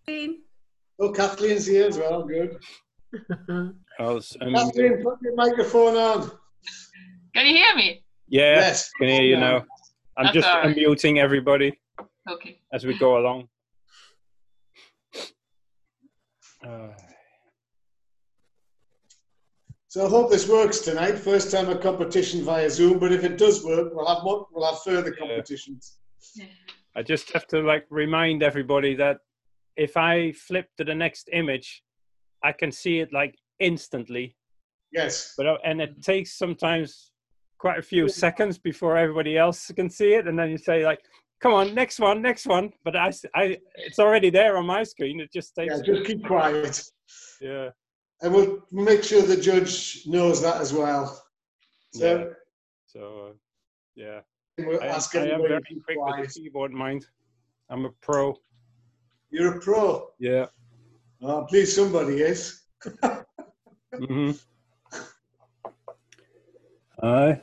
Kathleen. Oh, Kathleen's here as well. Good. Kathleen, put your microphone on. Can you hear me? Yeah, Yes. can hear you now. I'm That's just all right. unmuting everybody Okay. as we go along. So I hope this works tonight. First time a competition via Zoom, but if it does work, we'll have further competitions. Yeah. I just have to remind everybody that if I flip to the next image, I can see it instantly. Yes. And it takes sometimes quite a few seconds before everybody else can see it, and then you say come on, next one. But it's already there on my screen. It just takes. Yeah, just keep quiet. Yeah. And we'll make sure the judge knows that as well. So, yeah. We'll ask I am everybody very to keep quick quiet. with the keyboard, mind. I'm a pro. You're a pro. Yeah. Oh, please, somebody is. Mm-hmm. Aye.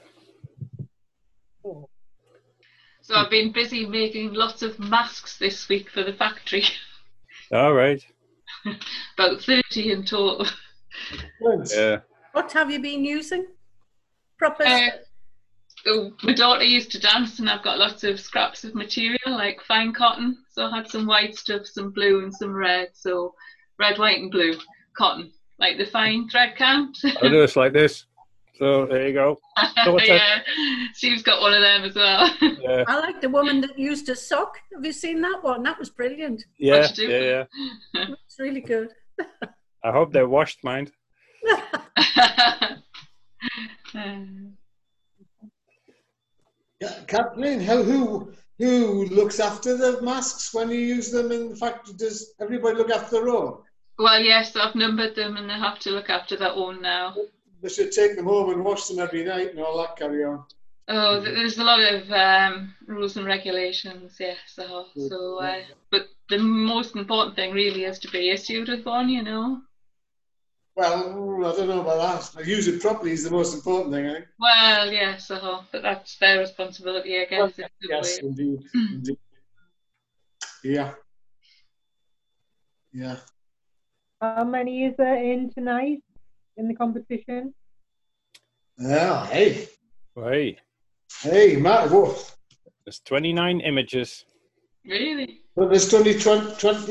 So I've been busy making lots of masks this week for the factory. All right. About 30 in total. Yeah. What have you been using? Proper. My daughter used to dance, and I've got lots of scraps of material like fine cotton. So I had some white stuff, some blue, and some red. So red, white, and blue cotton, like the fine thread count. I'll do this like this. So there you go. So Yeah, Steve's got one of them as well. Yeah. I like the woman that used a sock. Have you seen that one? That was brilliant. Yeah. Yeah. It's really good. I hope they're washed, mind. Kathleen, who looks after the masks when you use them in the factory? Does everybody look after their own? Well, yes, I've numbered them, and they have to look after their own now. They should take them home and wash them every night and all that carry on. Oh, there's a lot of rules and regulations, yes. But the most important thing really is to be issued with one, you know. Well, I don't know about that. Use it properly is the most important thing, I think. Well, yes, but that's their responsibility, I guess. Yes, indeed. Indeed. Yeah. Yeah. How many is there in tonight in the competition? Yeah, hey. Hey. Hey, Matt, what? There's 29 images. Really? Well, there's 24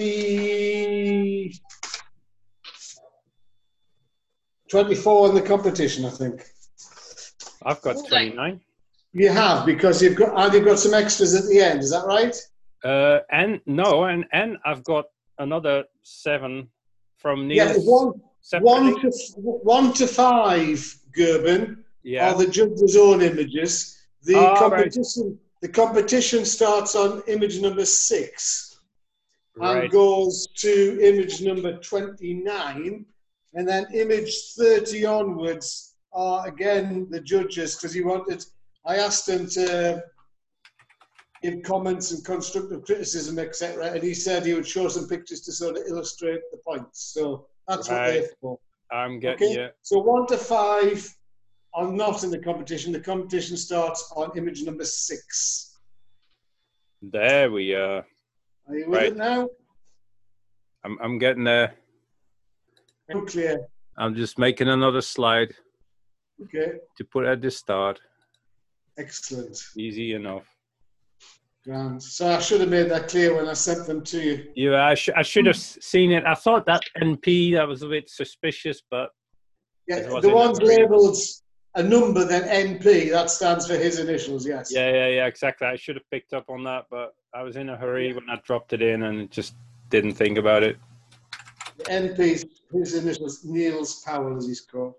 in the competition, I think. I've got 29. You have, because you've got some extras at the end, is that right? And I've got another 7 from Neil. Yeah, 1 to 5, Gerben, are the judge's own images. The competition starts on image number 6 and goes to image number 29, and then image 30 onwards are again the judges, because I asked him to give comments and constructive criticism, etc., and he said he would show some pictures to sort of illustrate the points. So that's what they're for. I'm getting you. So 1 to 5 are not in the competition. The competition starts on image number 6. There we are. Are you with it now? I'm getting there. Clear. I'm just making another slide. Okay. To put at the start. Excellent. Easy enough. Grand. So I should have made that clear when I sent them to you. Yeah, I should have seen it. I thought that NP, that was a bit suspicious, but... Yeah, the one's labelled a number, then NP, that stands for his initials, yes. Yeah, exactly. I should have picked up on that, but I was in a hurry when I dropped it in and just didn't think about it. The NP, his initials, Niels Powell, as he's called.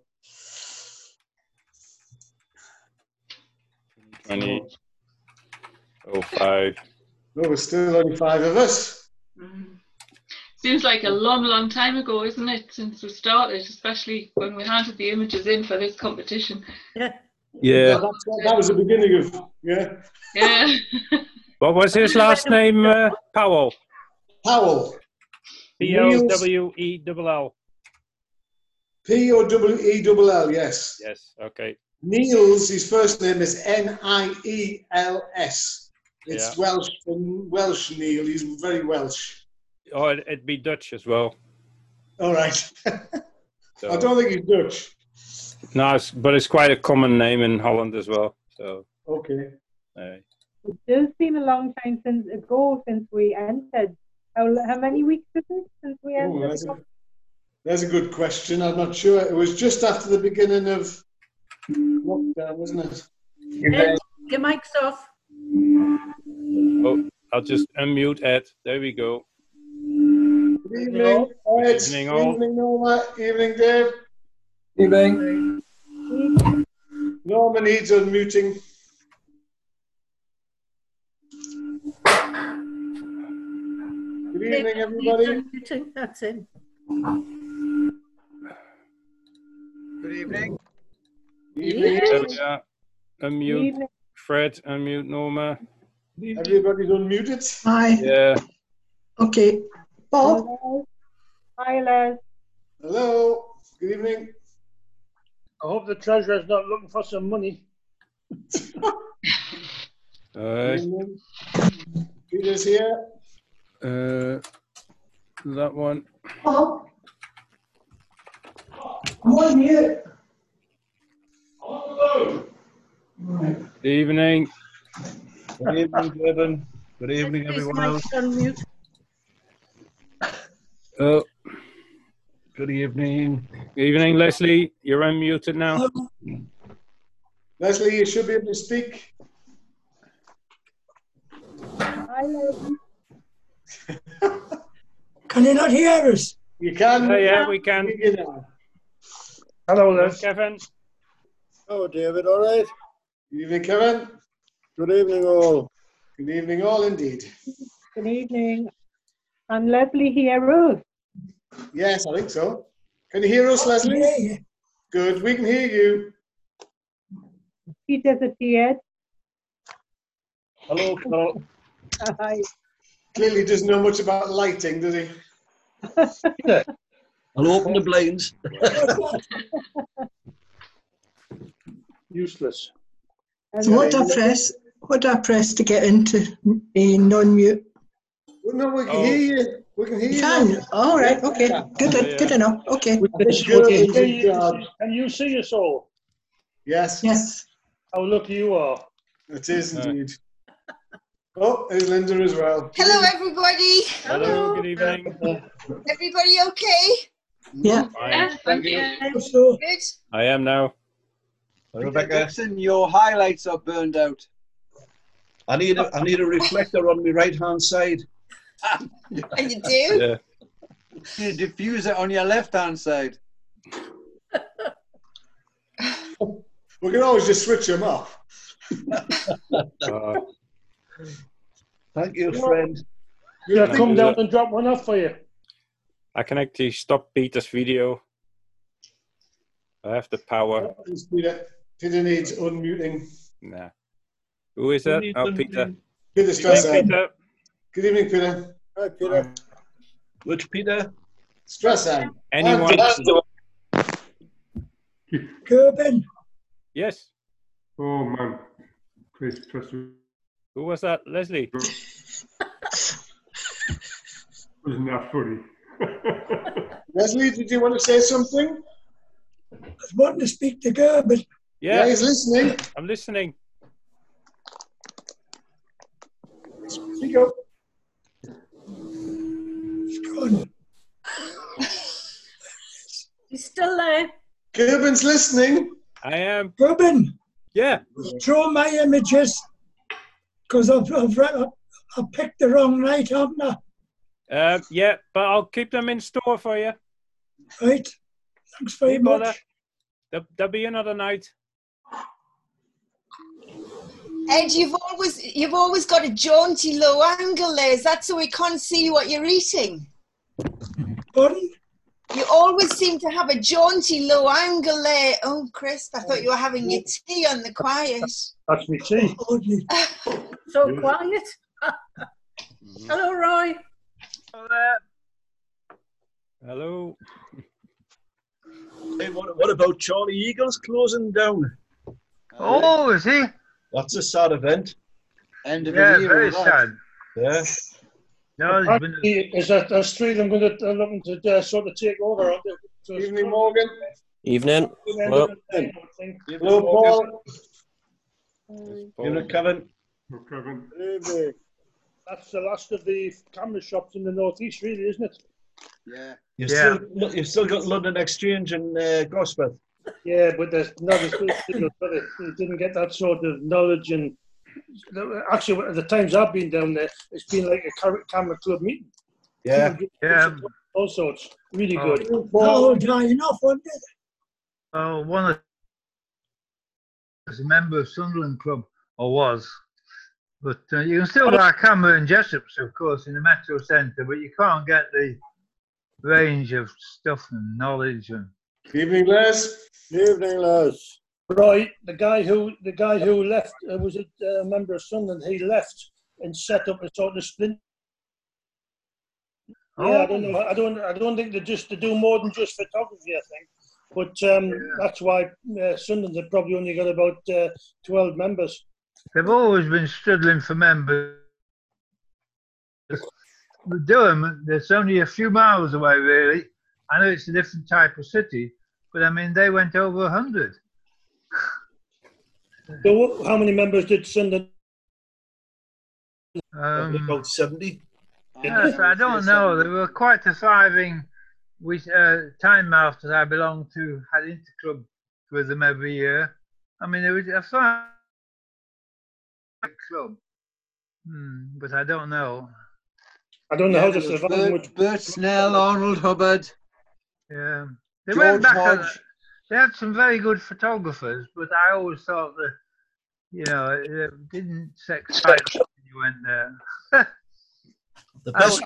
20:05. No, we're still only 5 of us. Seems like a long time ago, isn't it, since we started, especially when we handed the images in for this competition. Yeah. That was the beginning of, Yeah. What was his last name? Powell. Powell. P-O-W-E-L-L. P-O-W-E-L-L, yes. Yes, okay. Niels, his first name is N-I-E-L-S. It's Welsh, Neil. He's very Welsh. Oh, it'd be Dutch as well. All right. So, I don't think he's Dutch. No, but it's quite a common name in Holland as well. So Okay. It does seem a long time since we entered. How many weeks is it since we entered? There's a good question. I'm not sure. It was just after the beginning of lockdown, wasn't it? Ed, your mic's off. Oh, I'll just unmute Ed. There we go. Good evening, Ed. Evening, all. Evening, Norma. Evening, Dave. Evening. Norma needs unmuting. Good evening, everybody. That's him. Good evening. Evening. Yeah. Unmute Fred. Unmute Norma. Everybody's unmuted. Hi. Yeah. Okay. Bob? Hi, Les. Hello. Good evening. I hope the treasurer's not looking for some money. All right. Peter's here. That one. Bob? I'm on mute. Right. Evening. Good evening, Kevin. Good evening, His everyone else. mic's on mute. Oh, Good evening. evening, Leslie. You're unmuted now. Leslie, you should be able to speak. Hi, Les. Can you not hear us? You can. Yeah, we can. You know. Hello, Hello, Les. Kevin. Oh, David, all right? Good evening, Kevin. Good evening, all. Good evening, all indeed. Good evening. And Leslie hear us. Yes, I think so. Can you hear us, Leslie? Yeah. Good, we can hear you. She disappeared. Hello, Carol. Hi. Clearly doesn't know much about lighting, does he? I'll open the blinds. Useless. So what do I press to get into a non-mute? Well, no, we can hear you. We can hear you. Can? now. All right, okay. Yeah. Good enough. Okay. Can you see us all? Yes, Yes. How lucky you are. it is indeed. Oh, there's Linda as well. Hello, everybody. Hello, good evening. Everybody okay? Yeah. Yes, thank you. So, Good. I am now. Rebecca, Dixon, your highlights are burned out. I need a reflector on my right-hand side. And you do? Yeah. You diffuse it on your left-hand side. We can always just switch them off. Thank you, friend. Yeah, come down and drop one off for you. I can actually stop Peter's video. I have the power. Peter needs unmuting. Nah. Who is that? Oh, Peter. Peter Strasser. Peter. Good evening, Peter. Hi, Peter. Which Peter? Strasser. Anyone? Gerben. Yes. Oh man, please trust me. Who was that? Leslie. Wasn't that funny? Leslie, did you want to say something? I was wanting to speak to Gerben. Yeah, he's listening. I'm listening. Speak up. He's gone. He's still there. Gerben's listening. I am. Gerben, Yeah. throw my images because I've picked the wrong night, haven't I? Yeah, but I'll keep them in store for you. Right. Thanks very Don't bother. much. There'll be another night. Ed, you've always got a jaunty low angle there. Is that so we can't see what you're eating? Pardon? You always seem to have a jaunty low angle there. Oh, Chris, I thought you were having your tea on the quiet. That's me tea. So quiet. Hello, Roy. Hello there. Hello. Hey, what about Charlie Eagles closing down? Oh, is he? That's a sad event. End of Yeah, the year. very all sad. Yeah. No, there's three of them going to looking to sort of take over. Aren't they? So Evening, Morgan. Evening. Hello. Hello, Paul. Evening, Kevin. Hello, Kevin. Evening. That's the last of the camera shops in the northeast, really, isn't it? Yeah. You've still got London Exchange and Gosforth. Yeah, but there's not as good. They didn't get that sort of knowledge, and actually, at the times I've been down there, it's been like a camera club meeting. Yeah, all sorts. Really good. Oh, dry enough, wasn't it? Oh, one of as a member of Sunderland Club, or was. But you can still buy camera and Jessops, of course, in the Metro Centre, but you can't get the range of stuff and knowledge. And Evening, Les. Evening, Les. Right, the guy who left was a member of Sunderland. He left and set up a sort of splint. Yeah, I don't know. I don't think they do more than just photography. I think, but that's why Sunderland have probably only got about 12 members. They've always been struggling for members. With Durham, it's only a few miles away, really. I know it's a different type of city, but I mean, they went over 100. So how many members did Sunderland? About 70. Yes, I don't know. They were quite a thriving. Tynemouth that I belonged to had interclub with them every year. I mean, it was a thriving club, but I don't know. I don't know how to survive. Bert Snell, Arnold Hubbard. Yeah, they George went back. Hodge. They had some very good photographers, but I always thought that, it didn't excite me when you went there. The best.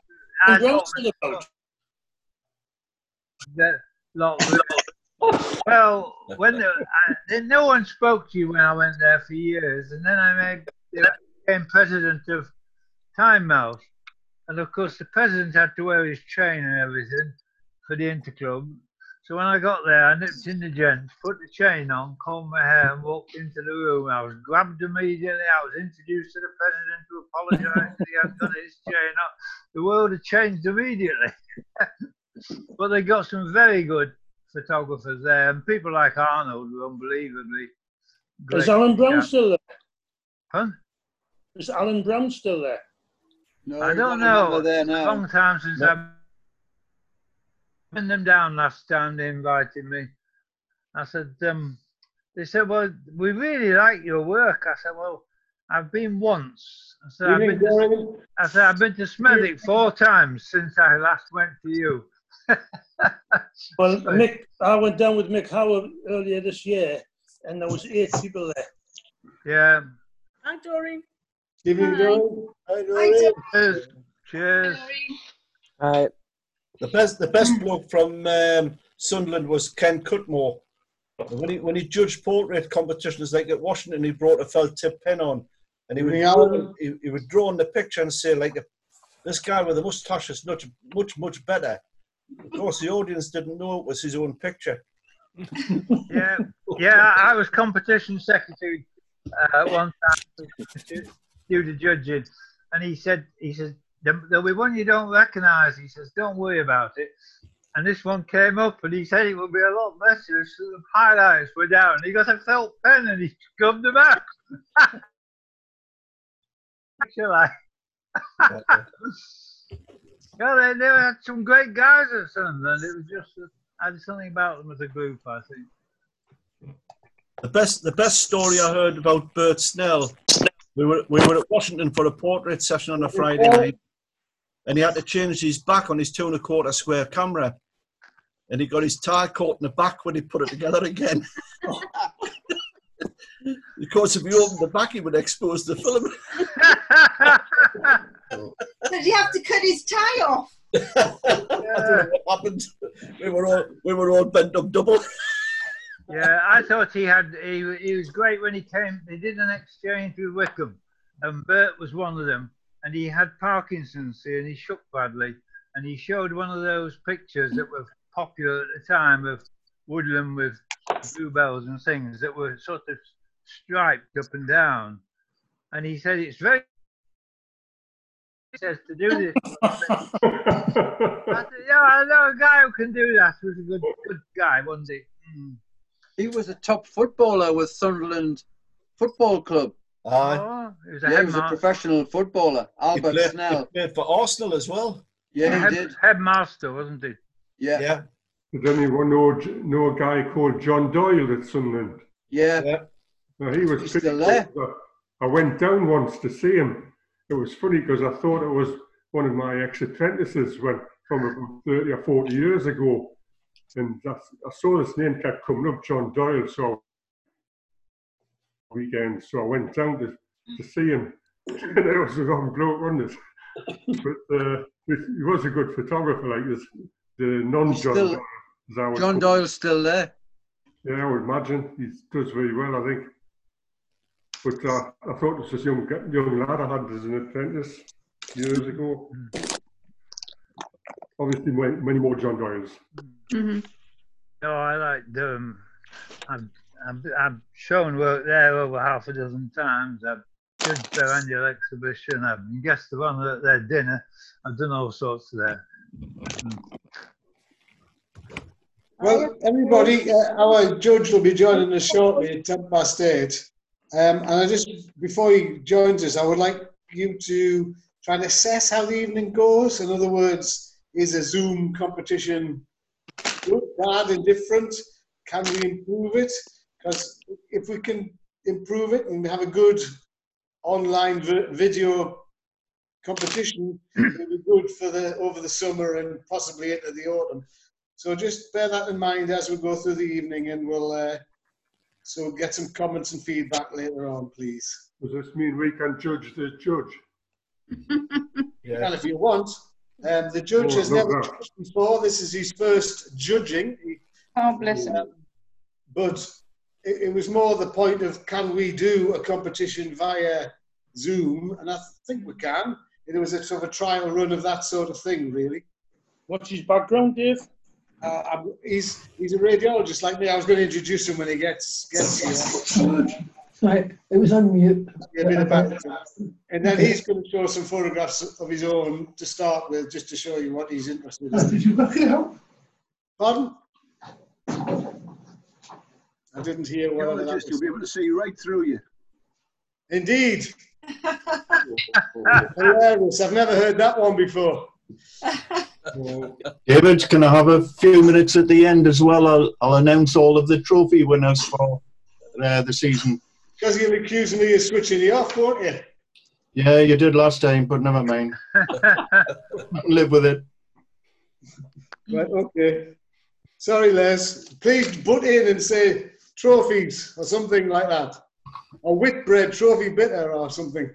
Well, when no one spoke to you when I went there for years, and then I became president of Tynemouth, and of course the president had to wear his chain and everything for the interclub. So when I got there, I nipped in the gents, put the chain on, combed my hair, and walked into the room. I was grabbed immediately. I was introduced to the president, who apologised that he had done his chain up. The world had changed immediately. But they got some very good photographers there, and people like Arnold were unbelievably great. Is Alan Brown still there? Huh? Is Alan Brown still there? No, I don't know. There It's a now. long time since I've been them down last time they invited me. I said, they said, well, we really like your work. I said, well, I've been once. I said, I've been to Smethwick 4 times since I last went to you. Well, Mick, I went down with Mick Howard earlier this year, and there was 8 people there. Yeah. Hi, Doreen. Evening, Doreen. Hi, Doreen. Cheers. Cheers. Hi. The best bloke from Sunderland was Ken Cutmore. When he judged portrait competitions like at Washington, he brought a felt tip pen on, and he would draw on the picture and say, like, this guy with a moustache is much better. Of course, the audience didn't know it was his own picture. Yeah. I was competition secretary one time to do the judging, and he said there'll be one you don't recognise. He says, don't worry about it. And this one came up, and he said it would be a lot messier. So the highlights were down. He got a felt pen and he scubbed them out. Yeah, they had some great guys at Sunderland. It was just had something about them as a group, I think. The best story I heard about Bert Snell. We were at Washington for a portrait session on a Friday night, and he had to change his back on his 2 1/4 square camera, and he got his tie caught in the back when he put it together again. Of course, if he opened the back, he would expose the film. Did you have to cut his tie off? I don't know what happened. We were all bent up double. Yeah, I thought he was great when he came. They did an exchange with Wickham, and Bert was one of them. And he had Parkinson's, and he shook badly. And he showed one of those pictures that were popular at the time of woodland with bluebells and things that were sort of striped up and down. And he said it's very says to do this. I said, yeah, I know a guy who can do that. He was a good guy, wasn't he? Mm. He was a top footballer with Sunderland Football Club. Oh, he was He was a professional footballer. Albert Snell. He played for Arsenal as well. Yeah, he did. Headmaster, wasn't he? Yeah. Does anyone know a guy called John Doyle at Sunderland? Yeah. No, he was He's pretty still there. good. I went down once to see him. It was funny because I thought it was one of my ex-apprentices from about 30 or 40 years ago. And I saw this name kept coming up, John Doyle, so weekend. So I went down to see him. And it was a wrong bloke, wasn't it? But he was a good photographer, like this. The non-John Doyle. John Doyle's still there. Yeah, I would imagine. He does very well, I think. But I thought this was young lad I had as an apprentice years ago. Obviously, many more John Doyles. Mm-hmm. No, I like I've shown work there over half a dozen times. I've judged their annual exhibition. I've been guest of honour at their dinner. I've done all sorts there. Well, everybody, our judge will be joining us shortly at 8:10. And I just, before he joins us, I would like you to try and assess how the evening goes. In other words, is a Zoom competition good, bad, indifferent? Can we improve it? Because if we can improve it and have a good online video competition, it'll be good for over the summer and possibly into the autumn. So just bear that in mind as we go through the evening, and we'll get some comments and feedback later on, please. Does this mean we can judge the judge? Yeah. Well, if you want. The judge has never judged before. This is his first judging. Oh, bless him. But it was more the point of, can we do a competition via Zoom? And I think we can. It was a sort of a trial run of that sort of thing, really. What's his background, Dave? He's a radiologist like me. I was going to introduce him when he gets here. Right, it was on mute. And then he's going to show some photographs of his own to start with, just to show you what he's interested in. Did you work it out? Pardon? I didn't hear what that was. You'll be able to see right through you. Indeed. Hilarious. I've never heard that one before. David, can I have a few minutes at the end as well? I'll announce all of the trophy winners for the season. Because you'll accuse me of switching you off, won't you? Yeah, you did last time, but never mind. Live with it. Right, okay. Sorry, Les. Please butt in and say trophies or something like that. Or Whitbread trophy bitter or something.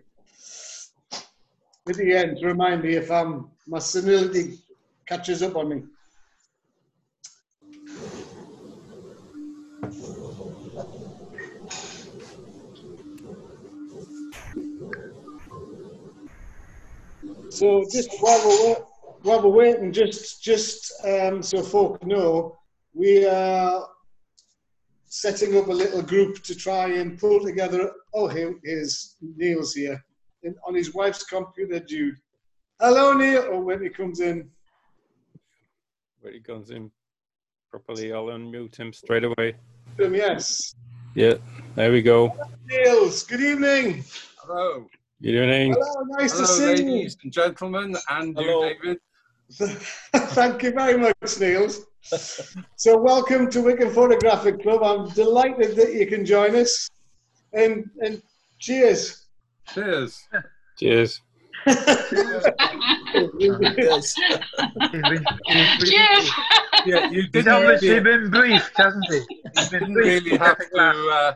At the end, to remind me if my senility catches up on me. So just while we're waiting, just so folk know, we are setting up a little group to try and pull together. Oh, here's Neil's here on his wife's computer, Jude. Hello, Neil. Oh, when he comes in. When he comes in properly, I'll unmute him straight away. Yes. Yeah, there we go. Niels, good evening. Hello. Good evening. Hello, nice to see you. Ladies and gentlemen, and you, David. Thank you very much, Niels. So welcome to Wigan Photographic Club. I'm delighted that you can join us. And cheers. Cheers. Cheers. Cheers. Yeah, he's obviously been briefed, hasn't he? You didn't really have to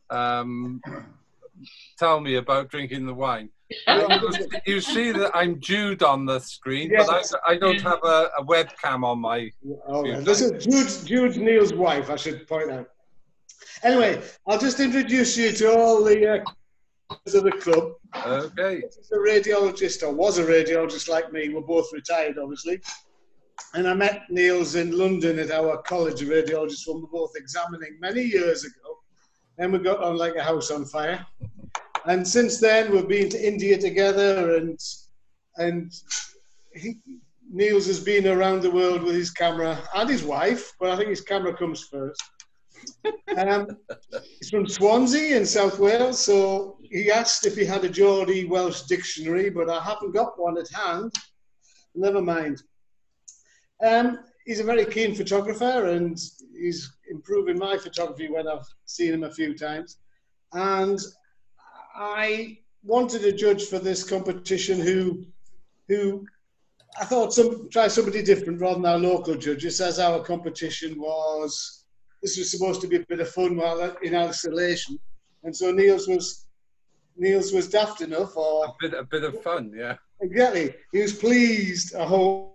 tell me about drinking the wine. You see that I'm Jude on the screen, yes. But I don't have a webcam on my computer. This is Jude's Neil's wife, I should point out. Anyway, I'll just introduce you to all the of the club. Okay. This is a radiologist, or was a radiologist like me. We're both retired, obviously. And I met Niels in London at our College of Radiologists when we were both examining many years ago. And we got on like a house on fire. And since then, we've been to India together and and Niels has been around the world with his camera and his wife, but I think his camera comes first. He's from Swansea in South Wales, so he asked if he had a Geordie Welsh dictionary, but I haven't got one at hand. Never mind. He's a very keen photographer, and he's improving my photography when I've seen him a few times. And I wanted a judge for this competition who I thought try somebody different rather than our local judges, as our competition was. This was supposed to be a bit of fun while in isolation, and so Niels was daft enough, or a bit of fun, yeah. Exactly, he was pleased. I hope,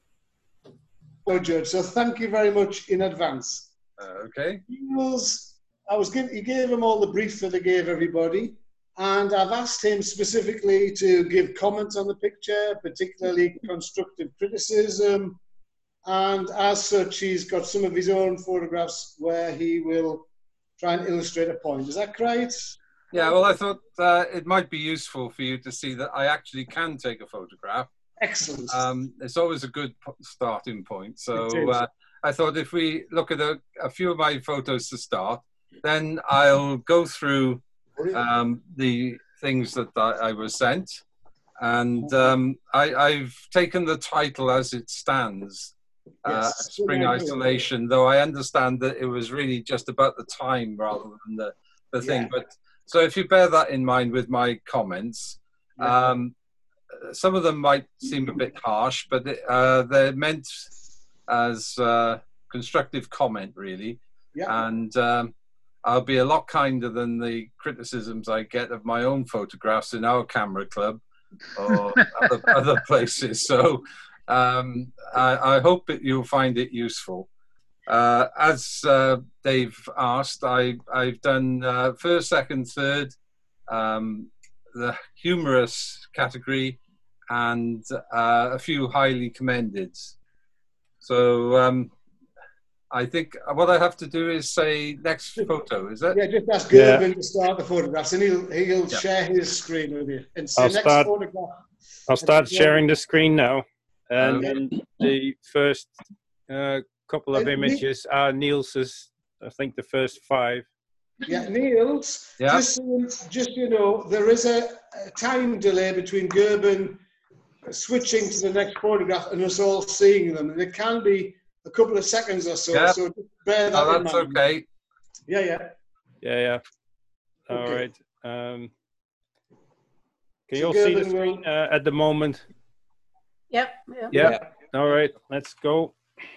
judge. So thank you very much in advance. Okay. Niels, he gave him all the brief that I gave everybody, and I've asked him specifically to give comments on the picture, particularly constructive criticism. And as such, he's got some of his own photographs where he will try and illustrate a point. Is that right? Yeah, well, I thought it might be useful for you to see that I actually can take a photograph. Excellent. It's always a good starting point. So I thought if we look at a few of my photos to start, then I'll go through the things that I was sent. And I've taken the title as it stands. Spring Isolation, though I understand that it was really just about the time rather than the thing. But so if you bear that in mind with my comments, some of them might seem a bit harsh, but they're meant as constructive comment, really. And I'll be a lot kinder than the criticisms I get of my own photographs in our camera club or other places. So I hope that you'll find it useful. As Dave asked, I've done first, second, third, the humorous category, and a few highly commended. So I think what I have to do is say next photo, is it? Yeah, just ask Gerben to start the photographs, and he'll share his screen with you. And say I'll start sharing the screen now. And then the first couple of images are Niels's, I think the first 5. Yeah, Niels, just so you know, there is a time delay between Gerben switching to the next photograph and us all seeing them. And it can be a couple of seconds or so, so just bear that in mind. That's okay. Yeah. All right. Can you all see the screen at the moment? Yeah. All right, let's go.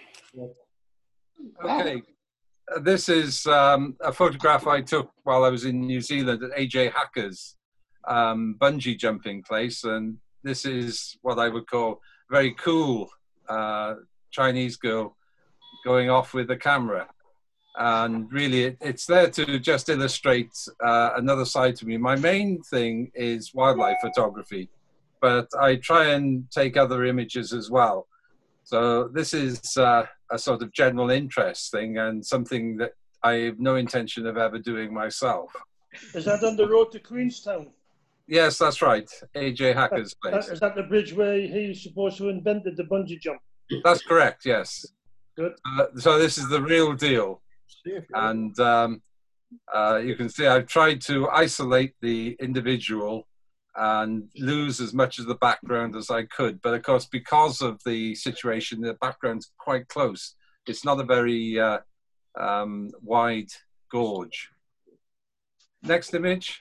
Okay. This is a photograph I took while I was in New Zealand at AJ Hacker's bungee jumping place. And this is what I would call very cool Chinese girl going off with a camera. And really, it's there to just illustrate another side to me. My main thing is wildlife photography, but I try and take other images as well. So this is a sort of general interest thing and something that I have no intention of ever doing myself. Is that on the road to Queenstown? Yes, that's right. AJ Hacker's place. Is that the bridge where he's supposed to have invented the bungee jump? That's correct, yes. Good. So this is the real deal. And you can see I've tried to isolate the individual and lose as much of the background as I could. But of course, because of the situation, the background's quite close. It's not a very wide gorge. Next image.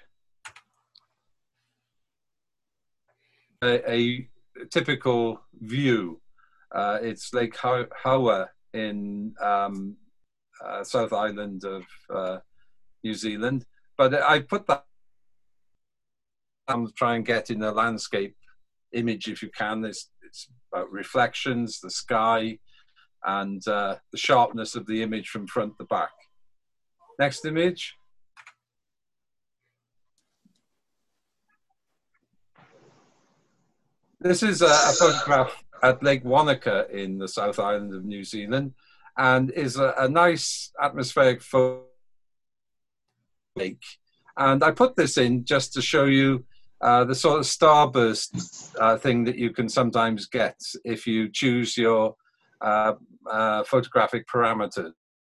A typical view. It's Lake Howrah in South Island of New Zealand. But I put that try and get in a landscape image if you can. It's about reflections, the sky, and the sharpness of the image from front to back. Next image. This is a photograph at Lake Wanaka in the South Island of New Zealand, and is a nice atmospheric photo lake. And I put this in just to show you the sort of starburst thing that you can sometimes get if you choose your photographic parameters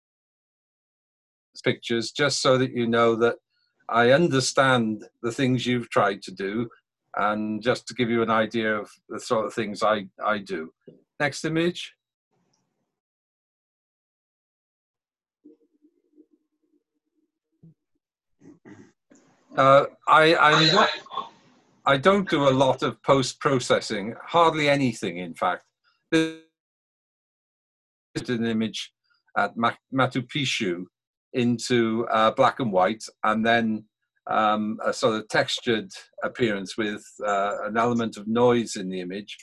pictures, just so that you know that I understand the things you've tried to do, and just to give you an idea of the sort of things I do. Next image. I don't do a lot of post-processing, hardly anything, in fact. This is an image at Machu Picchu into black and white, and then a sort of textured appearance with an element of noise in the image.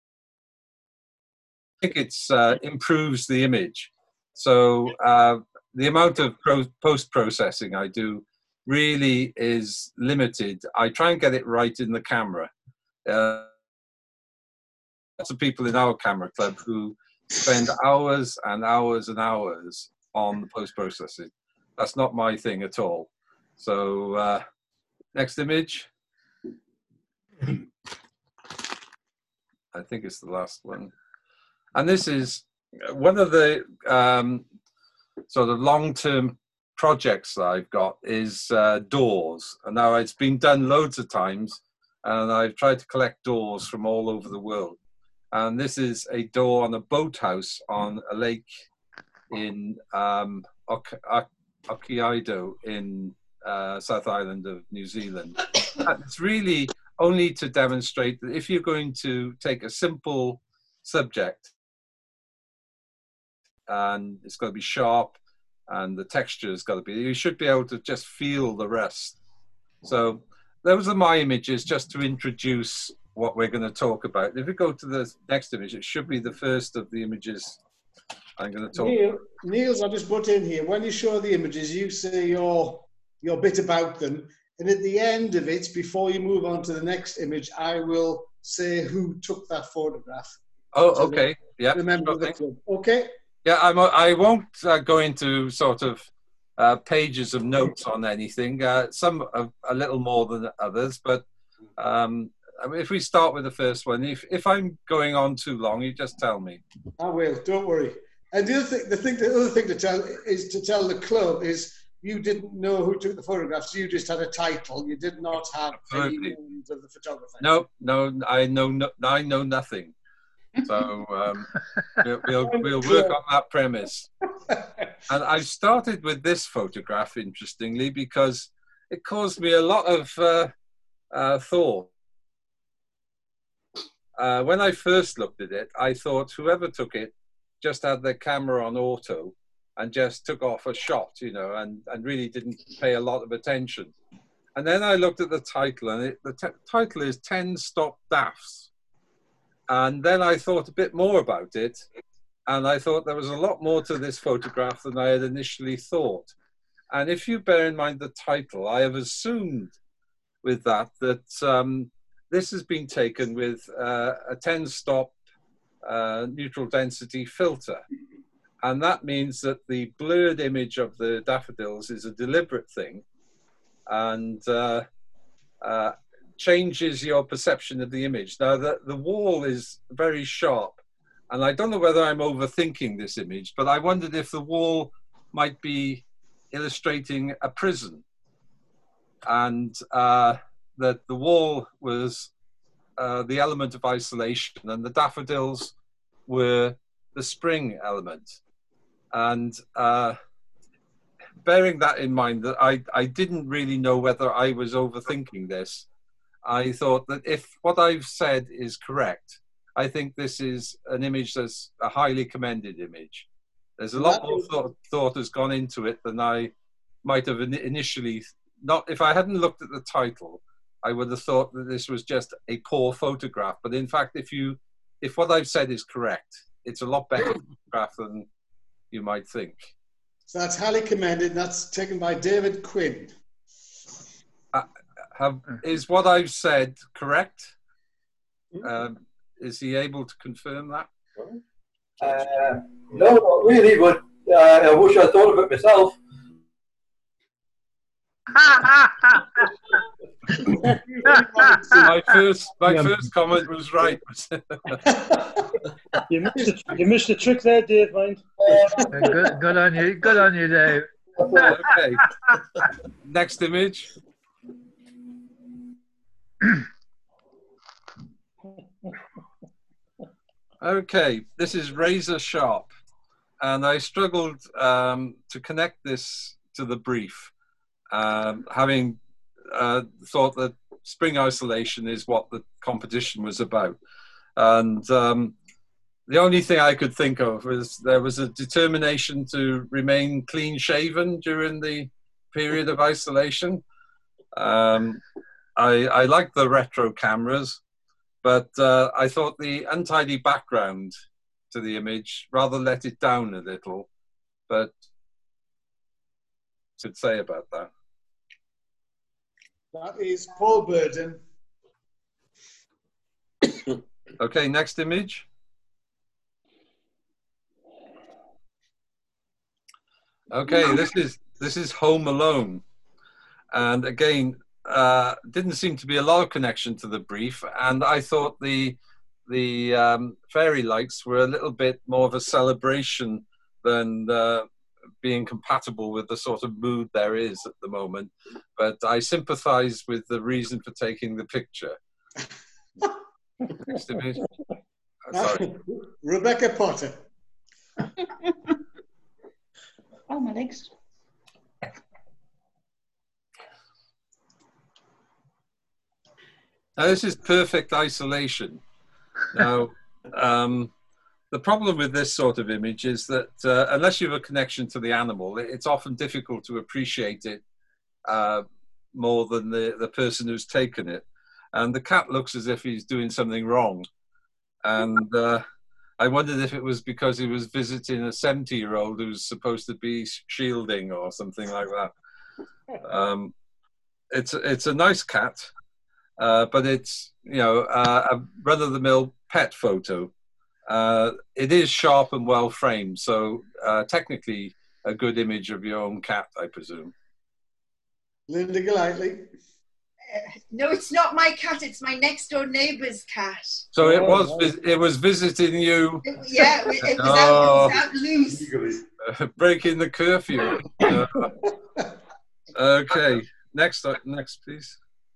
I think it's improves the image. So the amount of post-processing I do really is limited. I try and get it right in the camera. Lots of people in our camera club who spend hours and hours and hours on the post-processing. That's not my thing at all. So next image. I think it's the last one. And this is one of the sort of long-term projects that I've got is doors. And now it's been done loads of times, and I've tried to collect doors from all over the world. And this is a door on a boathouse on a lake in Hokkaido in South Island of New Zealand. And it's really only to demonstrate that if you're going to take a simple subject, and it's got to be sharp, and the texture has got to be, you should be able to just feel the rest. So those are my images, just to introduce what we're going to talk about. If we go to the next image, it should be the first of the images I'm going to talk about. Niels, I'll just put in here, when you show the images, you say your bit about them, and at the end of it, before you move on to the next image, I will say who took that photograph. Oh, okay. Yeah. Remember the club. Okay. Yeah, I won't go into sort of pages of notes on anything. Some a little more than others, but I mean, if we start with the first one, if I'm going on too long, you just tell me. I will. Don't worry. And the other thing to tell the club is you didn't know who took the photographs. You just had a title. You did not have any names of the photographer. No, I know nothing. So we'll work on that premise. And I started with this photograph, interestingly, because it caused me a lot of thought. When I first looked at it, I thought whoever took it just had their camera on auto and just took off a shot, you know, and really didn't pay a lot of attention. And then I looked at the title, and the title is 10 Stop Daffs. And then I thought a bit more about it, and I thought there was a lot more to this photograph than I had initially thought. And if you bear in mind the title, I have assumed with that this has been taken with a 10-stop neutral density filter. And that means that the blurred image of the daffodils is a deliberate thing, and changes your perception of the image. Now, the wall is very sharp, and I don't know whether I'm overthinking this image, but I wondered if the wall might be illustrating a prison, and that the wall was the element of isolation, and the daffodils were the spring element. And bearing that in mind, that I didn't really know whether I was overthinking this, I thought that if what I've said is correct, I think this is an image that's a highly commended image. There's a lot more thought has gone into it than I might have initially. Not if I hadn't looked at the title, I would have thought that this was just a poor photograph. But in fact, if what I've said is correct, it's a lot better photograph than you might think. So that's highly commended. That's taken by David Quinn. Is what I've said correct? Is he able to confirm that? No, not really, but I wish I thought of it myself. my first comment was right. You missed the trick there, Dave. Mind. Good on you. Good on you, Dave. Okay. Next image. Okay, this is razor sharp, and I struggled to connect this to the brief, having thought that spring isolation is what the competition was about. And the only thing I could think of was there was a determination to remain clean shaven during the period of isolation. I liked the retro cameras, but I thought the untidy background to the image rather let it down a little. But what to say about that? That is Paul Burden. Okay, next image. Okay, this is Home Alone, and again, didn't seem to be a lot of connection to the brief, and I thought the fairy lights were a little bit more of a celebration than being compatible with the sort of mood there is at the moment. But I sympathise with the reason for taking the picture. Next image. Sorry. Rebecca Potter. Oh, my legs. Now, this is perfect isolation. Now, the problem with this sort of image is that unless you have a connection to the animal, it's often difficult to appreciate it more than the person who's taken it. And the cat looks as if he's doing something wrong. And I wondered if it was because he was visiting a 70-year-old who's supposed to be shielding or something like that. It's a nice cat, but it's, you know, a run-of-the-mill pet photo. It is sharp and well framed, so technically a good image of your own cat, I presume. Linda Golightly. No, it's not my cat. It's my next door neighbour's cat. So it was visiting you. Yeah, it was out loose. Breaking the curfew. Okay, next, please.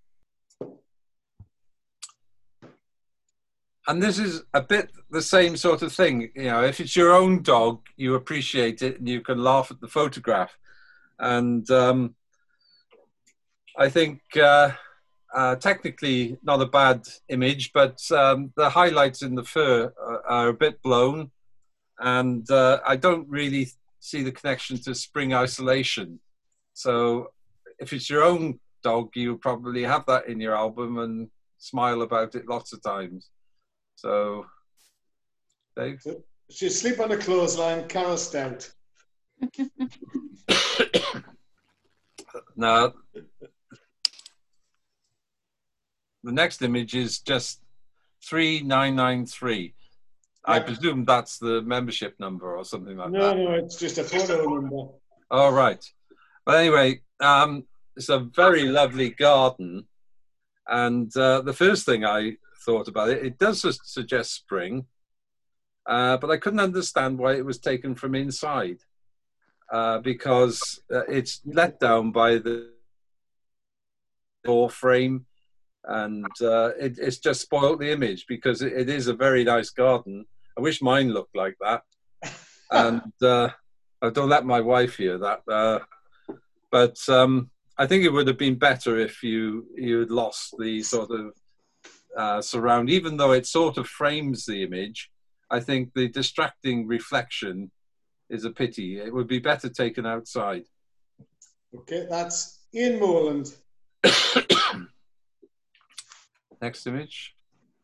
And this is a bit the same sort of thing. You know, if it's your own dog, you appreciate it and you can laugh at the photograph. And I think technically not a bad image, but the highlights in the fur are a bit blown. And I don't really see the connection to spring isolation. So if it's your own dog, you probably have that in your album and smile about it lots of times. So, Dave? She'll sleep on a clothesline, Carol Stout. Now, the next image is just 3993. I presume that's the membership number or something like that. No, it's just a photo number. All right. But anyway, it's a very lovely garden. And the first thing I thought about it does suggest spring, but I couldn't understand why it was taken from inside, because it's let down by the door frame, and it's just spoiled the image, because it is a very nice garden. I wish mine looked like that. And I don't let my wife hear that, but I think it would have been better if you'd lost the sort of surround, even though it sort of frames the image. I think the distracting reflection is a pity. It would be better taken outside. Okay, that's Ian Morland. Next image.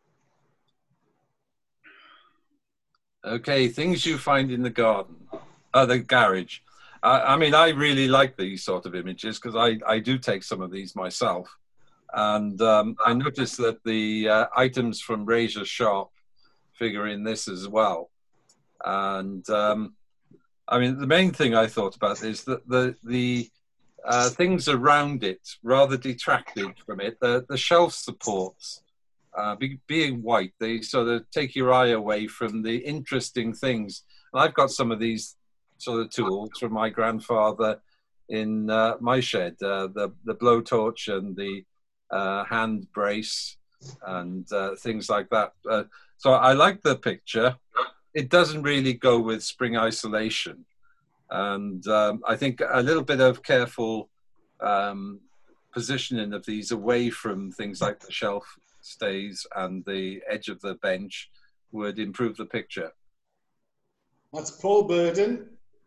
Okay, things you find in the garden, the garage. I mean, I really like these sort of images because I do take some of these myself. And I noticed that the items from Razor Sharp figure in this as well. And I mean, the main thing I thought about is that the things around it rather detracted from it. The shelf supports, being white, they sort of take your eye away from the interesting things. And I've got some of these sort of tools from my grandfather in my shed, the blowtorch and the hand brace and things like that. So I like the picture. It doesn't really go with spring isolation. And I think a little bit of careful positioning of these away from things like the shelf stays and the edge of the bench would improve the picture. That's Paul Burden.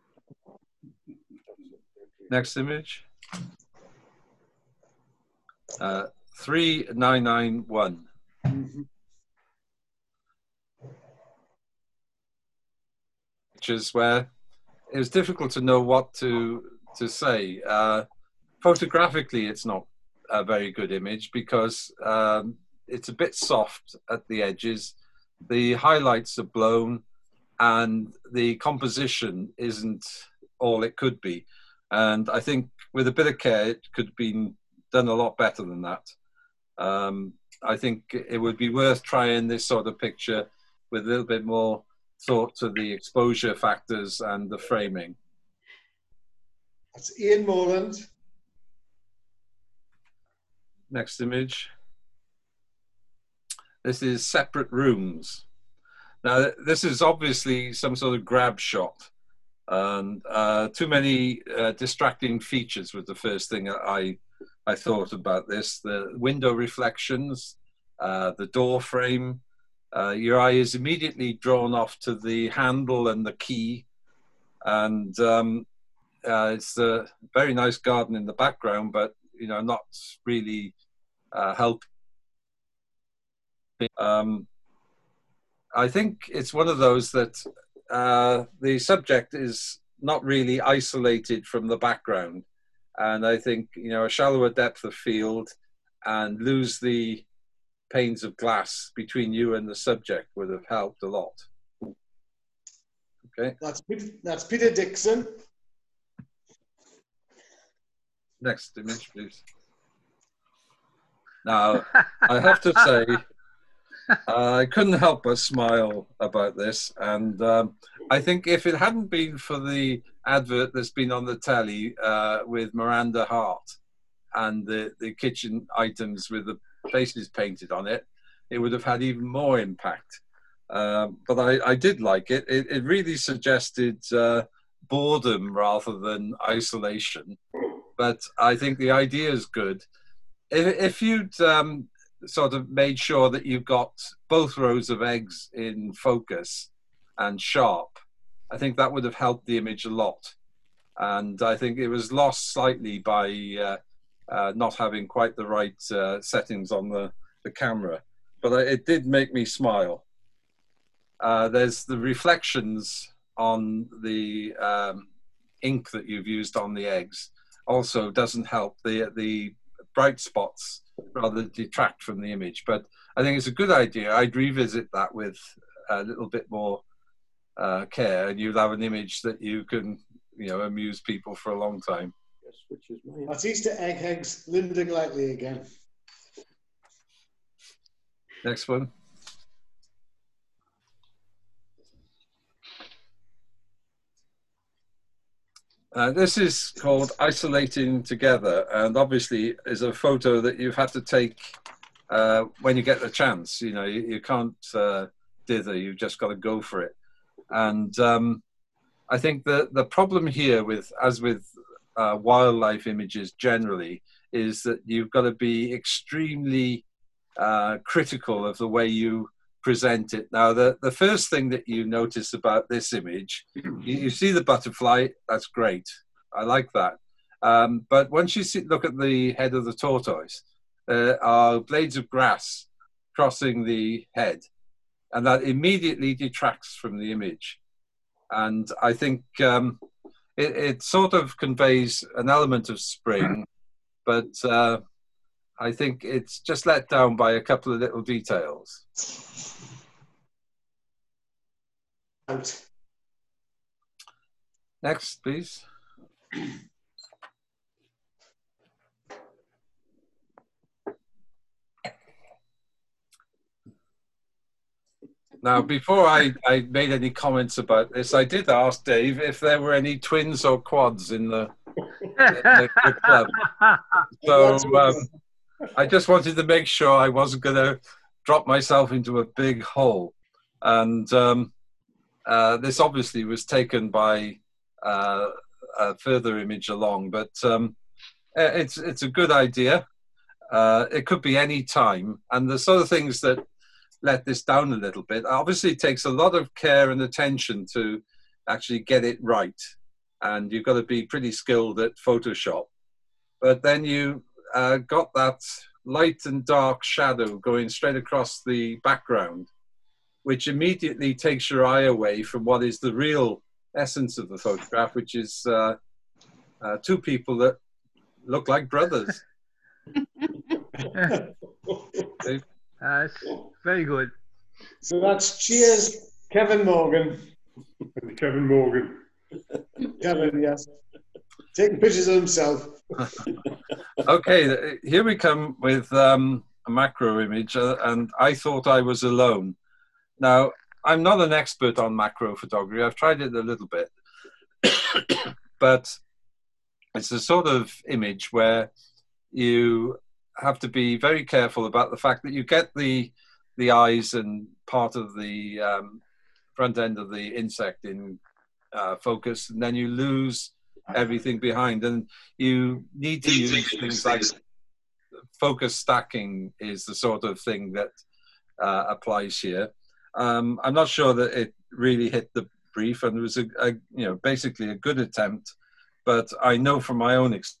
Next image. 3991. Pictures where it was difficult to know what to say. Photographically, it's not a very good image because it's a bit soft at the edges. The highlights are blown and the composition isn't all it could be. And I think with a bit of care, it could have been done a lot better than that. I think it would be worth trying this sort of picture with a little bit more thought to the exposure factors and the framing. That's Ian Morland. Next image. This is separate rooms. Now, this is obviously some sort of grab shot. And too many distracting features was the first thing I thought about this. The window reflections, the door frame. Your eye is immediately drawn off to the handle and the key. And it's a very nice garden in the background, but, you know, not really helping. I think it's one of those that the subject is not really isolated from the background. And I think, you know, a shallower depth of field and lose the panes of glass between you and the subject would have helped a lot. Okay. That's Peter Dixon. Next image, please. Now, I have to say, I couldn't help but smile about this. And I think if it hadn't been for the advert that's been on the telly with Miranda Hart and the kitchen items with the faces painted on it, it would have had even more impact. But I did like it. It really suggested boredom rather than isolation. But I think the idea is good. If you'd sort of made sure that you've got both rows of eggs in focus and sharp, I think that would have helped the image a lot. And I think it was lost slightly by not having quite the right settings on the camera. But it did make me smile. There's the reflections on the ink that you've used on the eggs also doesn't help. The bright spots rather detract from the image. But I think it's a good idea. I'd revisit that with a little bit more care, and you'll have an image that you can, you know, amuse people for a long time. Yes, which is that's Easter eggs Linda Glightly again. Next one. This is called Isolating Together, and obviously is a photo that you've had to take when you get the chance. You know, you can't dither, you've just got to go for it. And I think the problem here with, as with wildlife images generally, is that you've got to be extremely critical of the way you present it. Now, the first thing that you notice about this image, you see the butterfly, that's great. I like that. But once you look at the head of the tortoise, there are blades of grass crossing the head, and that immediately detracts from the image. And I think it sort of conveys an element of spring, but I think it's just let down by a couple of little details. Out. Next, please. Now, before I made any comments about this, I did ask Dave if there were any twins or quads in the club. So I just wanted to make sure I wasn't going to drop myself into a big hole. And this obviously was taken by a further image along, but it's a good idea. It could be any time. And the sort of things that let this down a little bit. Obviously, it takes a lot of care and attention to actually get it right. And you've got to be pretty skilled at Photoshop. But then you got that light and dark shadow going straight across the background, which immediately takes your eye away from what is the real essence of the photograph, which is two people that look like brothers. That's very good. So that's cheers, Kevin Morgan. Kevin Morgan. Kevin, yes. Taking pictures of himself. Okay, here we come with a macro image, and I thought I was alone. Now, I'm not an expert on macro photography. I've tried it a little bit. But it's a sort of image where you have to be very careful about the fact that you get the eyes and part of the front end of the insect in focus, and then you lose everything behind. And you need to use things like focus stacking is the sort of thing that applies here. I'm not sure that it really hit the brief, and it was basically a good attempt, but I know from my own experience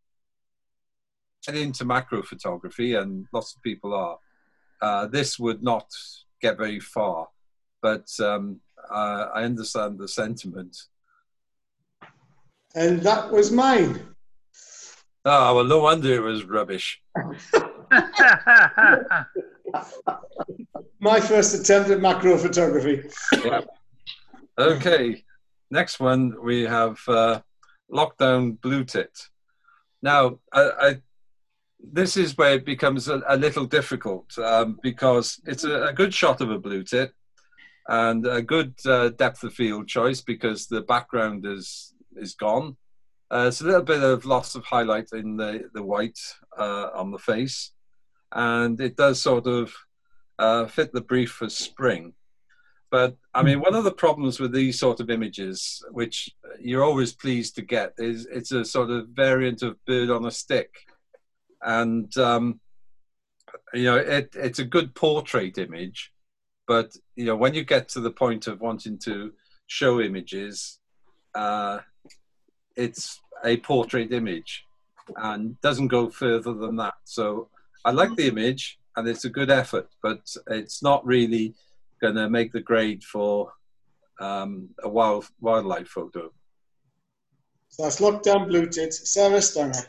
into macro photography, and lots of people are, this would not get very far, but I understand the sentiment. And that was mine. Oh, well, no wonder it was rubbish. My first attempt at macro photography. Yeah. Okay, next one we have Lockdown Blue Tit. Now, this is where it becomes a little difficult because it's a good shot of a blue tit and a good depth of field choice because the background is gone. It's a little bit of loss of highlight in the white on the face, and it does sort of fit the brief for spring. But I mean, one of the problems with these sort of images, which you're always pleased to get, is it's a sort of variant of bird on a stick. And, it's a good portrait image, but, when you get to the point of wanting to show images, it's a portrait image and doesn't go further than that. So I like the image and it's a good effort, but it's not really going to make the grade for a wildlife photo. So that's Lockdown Blue Tit, Sarah Stanger.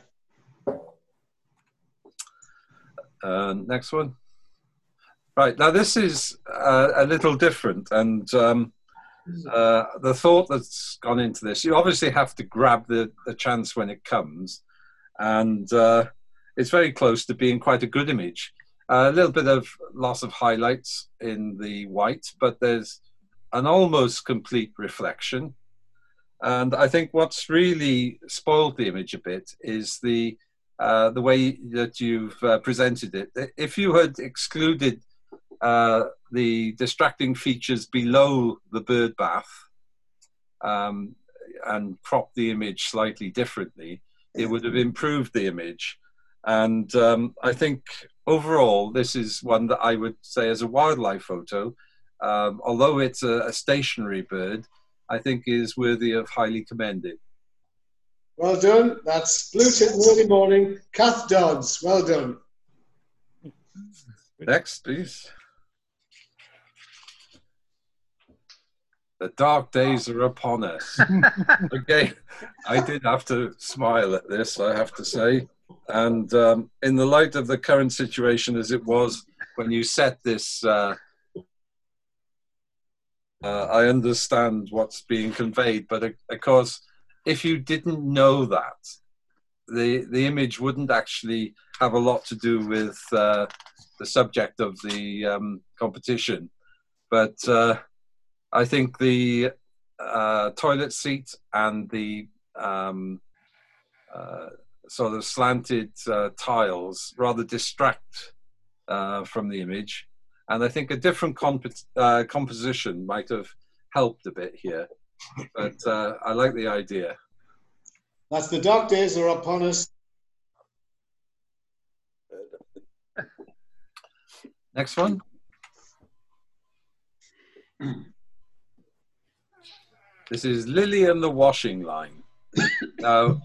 Next one. Right, now this is a little different, and the thought that's gone into this, you obviously have to grab the chance when it comes, and it's very close to being quite a good image. A little bit of loss of highlights in the white, but there's an almost complete reflection. And I think what's really spoiled the image a bit is the way that you've presented it. If you had excluded the distracting features below the bird bath and cropped the image slightly differently, it would have improved the image. And I think overall, this is one that I would say as a wildlife photo, although it's a stationary bird, I think is worthy of highly commended. Well done. That's Blue Tit Early Morning, Kath Dodds. Well done. Next, please. The dark days are upon us. Again, I did have to smile at this, I have to say. And in the light of the current situation as it was when you set this, I understand what's being conveyed, but of course, if you didn't know that, the image wouldn't actually have a lot to do with the subject of the competition. But I think the toilet seat and the sort of slanted tiles rather distract from the image. And I think a different composition might have helped a bit here. But I like the idea. That's the dark days are upon us. Next one. This is Lily and the washing line. Now,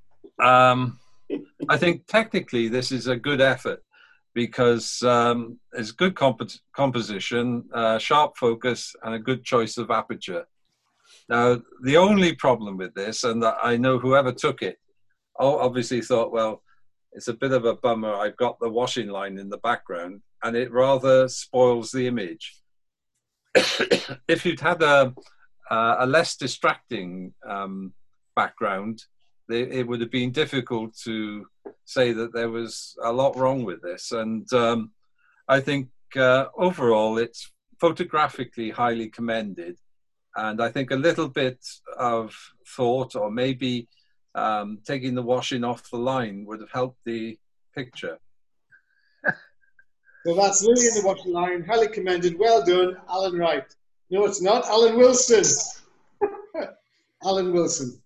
I think technically this is a good effort because it's good composition, sharp focus, and a good choice of aperture. Now, the only problem with this, and I know whoever took it obviously thought, well, it's a bit of a bummer. I've got the washing line in the background, and it rather spoils the image. If you'd had a less distracting background, it would have been difficult to say that there was a lot wrong with this. And I think overall it's photographically highly commended. And I think a little bit of thought, or maybe taking the washing off the line, would have helped the picture. So that's Lily in the washing line, highly commended. Well done, Alan Wright. No, it's not. Alan Wilson. Alan Wilson.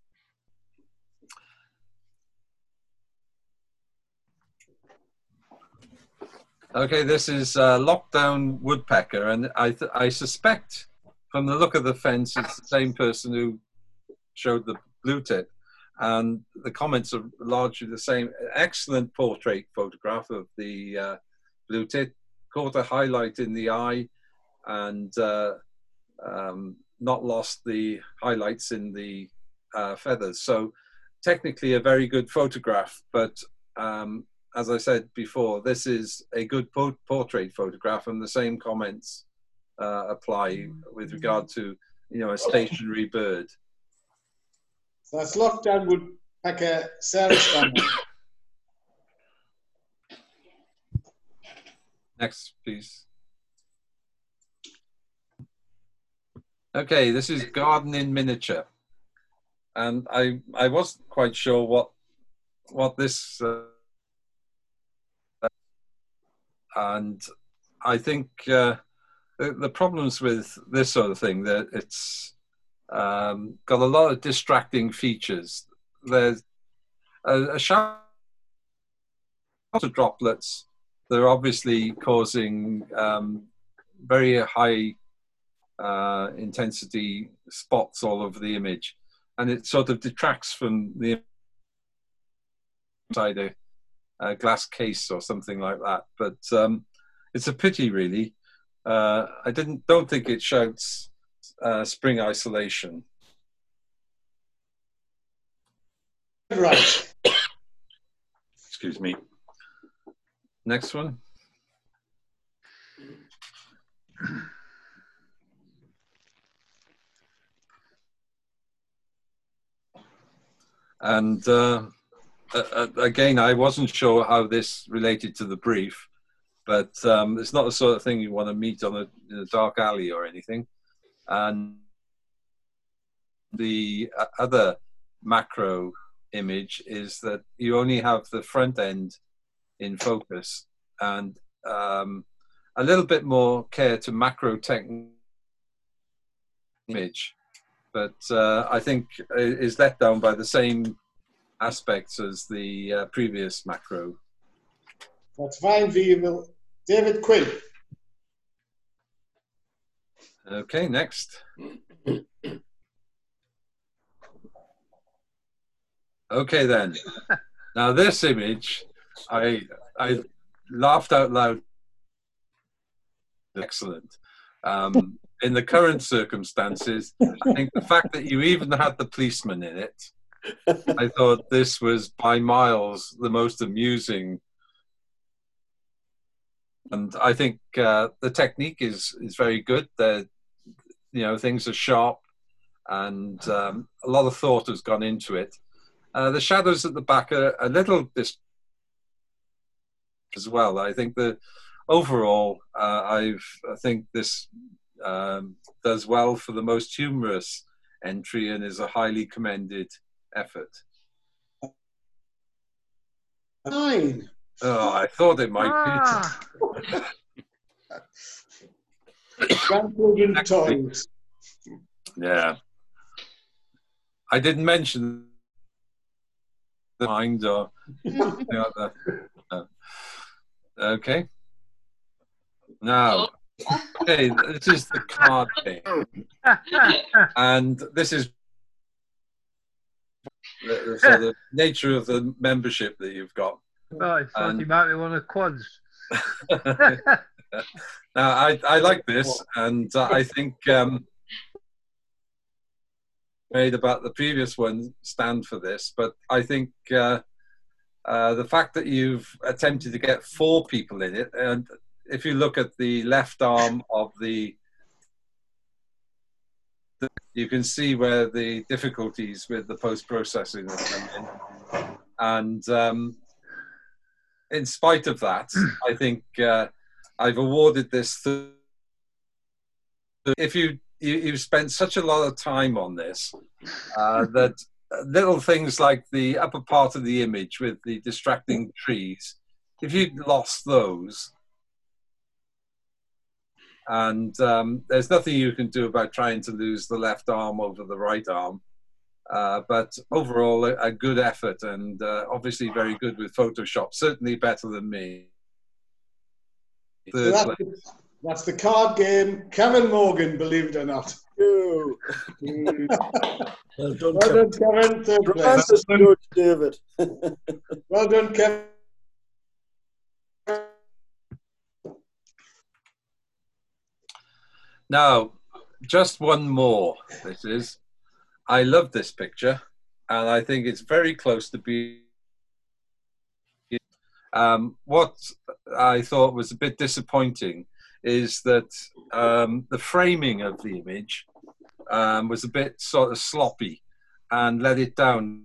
Okay, this is Lockdown Woodpecker, and I suspect from the look of the fence it's the same person who showed the blue tit, and the comments are largely the same. Excellent portrait photograph of the blue tit, caught a highlight in the eye, and not lost the highlights in the feathers. So technically a very good photograph, but as I said before, this is a good portrait photograph, and the same comments apply with regard to, you know, a stationary bird. So that's Lockdown Woodpecker, Sarah Stanley. Next, please. Okay, this is Garden in Miniature, and I wasn't quite sure what this and I think the problems with this sort of thing, that it's got a lot of distracting features. There's a shower of droplets. They're obviously causing very high intensity spots all over the image, and it sort of detracts from the inside a glass case or something like that. But it's a pity, really. I don't think it shouts spring isolation. Right. Excuse me. Next one. And again, I wasn't sure how this related to the brief, but it's not the sort of thing you want to meet in a dark alley or anything. And the other macro image is that you only have the front end in focus, and a little bit more care to macro image, but I think is let down by the same aspects as the previous macro. That's fine, David Quinn. Okay, next. Okay then. Now this image, I laughed out loud. Excellent. In the current circumstances, I think the fact that you even had the policeman in it, I thought this was by miles the most amusing. And I think the technique is very good. Things are sharp, and a lot of thought has gone into it. The shadows at the back are a little as well. I think that overall, I think this does well for the most humorous entry and is a highly commended effort. 9. Oh, I thought it might be. Grandchildren toys. Yeah. I didn't mention the mind or anything like that. No. Okay. Now, okay, this is the card game. And this is the nature of the membership that you've got. Oh, I thought you might be one of the quads. Now, I like this, and I think made about the previous one stand for this, but I think the fact that you've attempted to get 4 people in it, and if you look at the left arm of you can see where the difficulties with the post-processing have come in. And in spite of that, I think I've awarded this. If you've spent such a lot of time on this, that little things like the upper part of the image with the distracting trees, if you'd lost those, and there's nothing you can do about trying to lose the left arm over the right arm, but overall a good effort, and obviously very good with Photoshop, certainly better than me. So that's the card game. Kevin Morgan, believe it or not. Well done, well done, Kevin. Third place. Good, David. Well done, Kevin. Now, just one more. This is, I love this picture, and I think it's very close to being. What I thought was a bit disappointing is that the framing of the image was a bit sort of sloppy and let it down.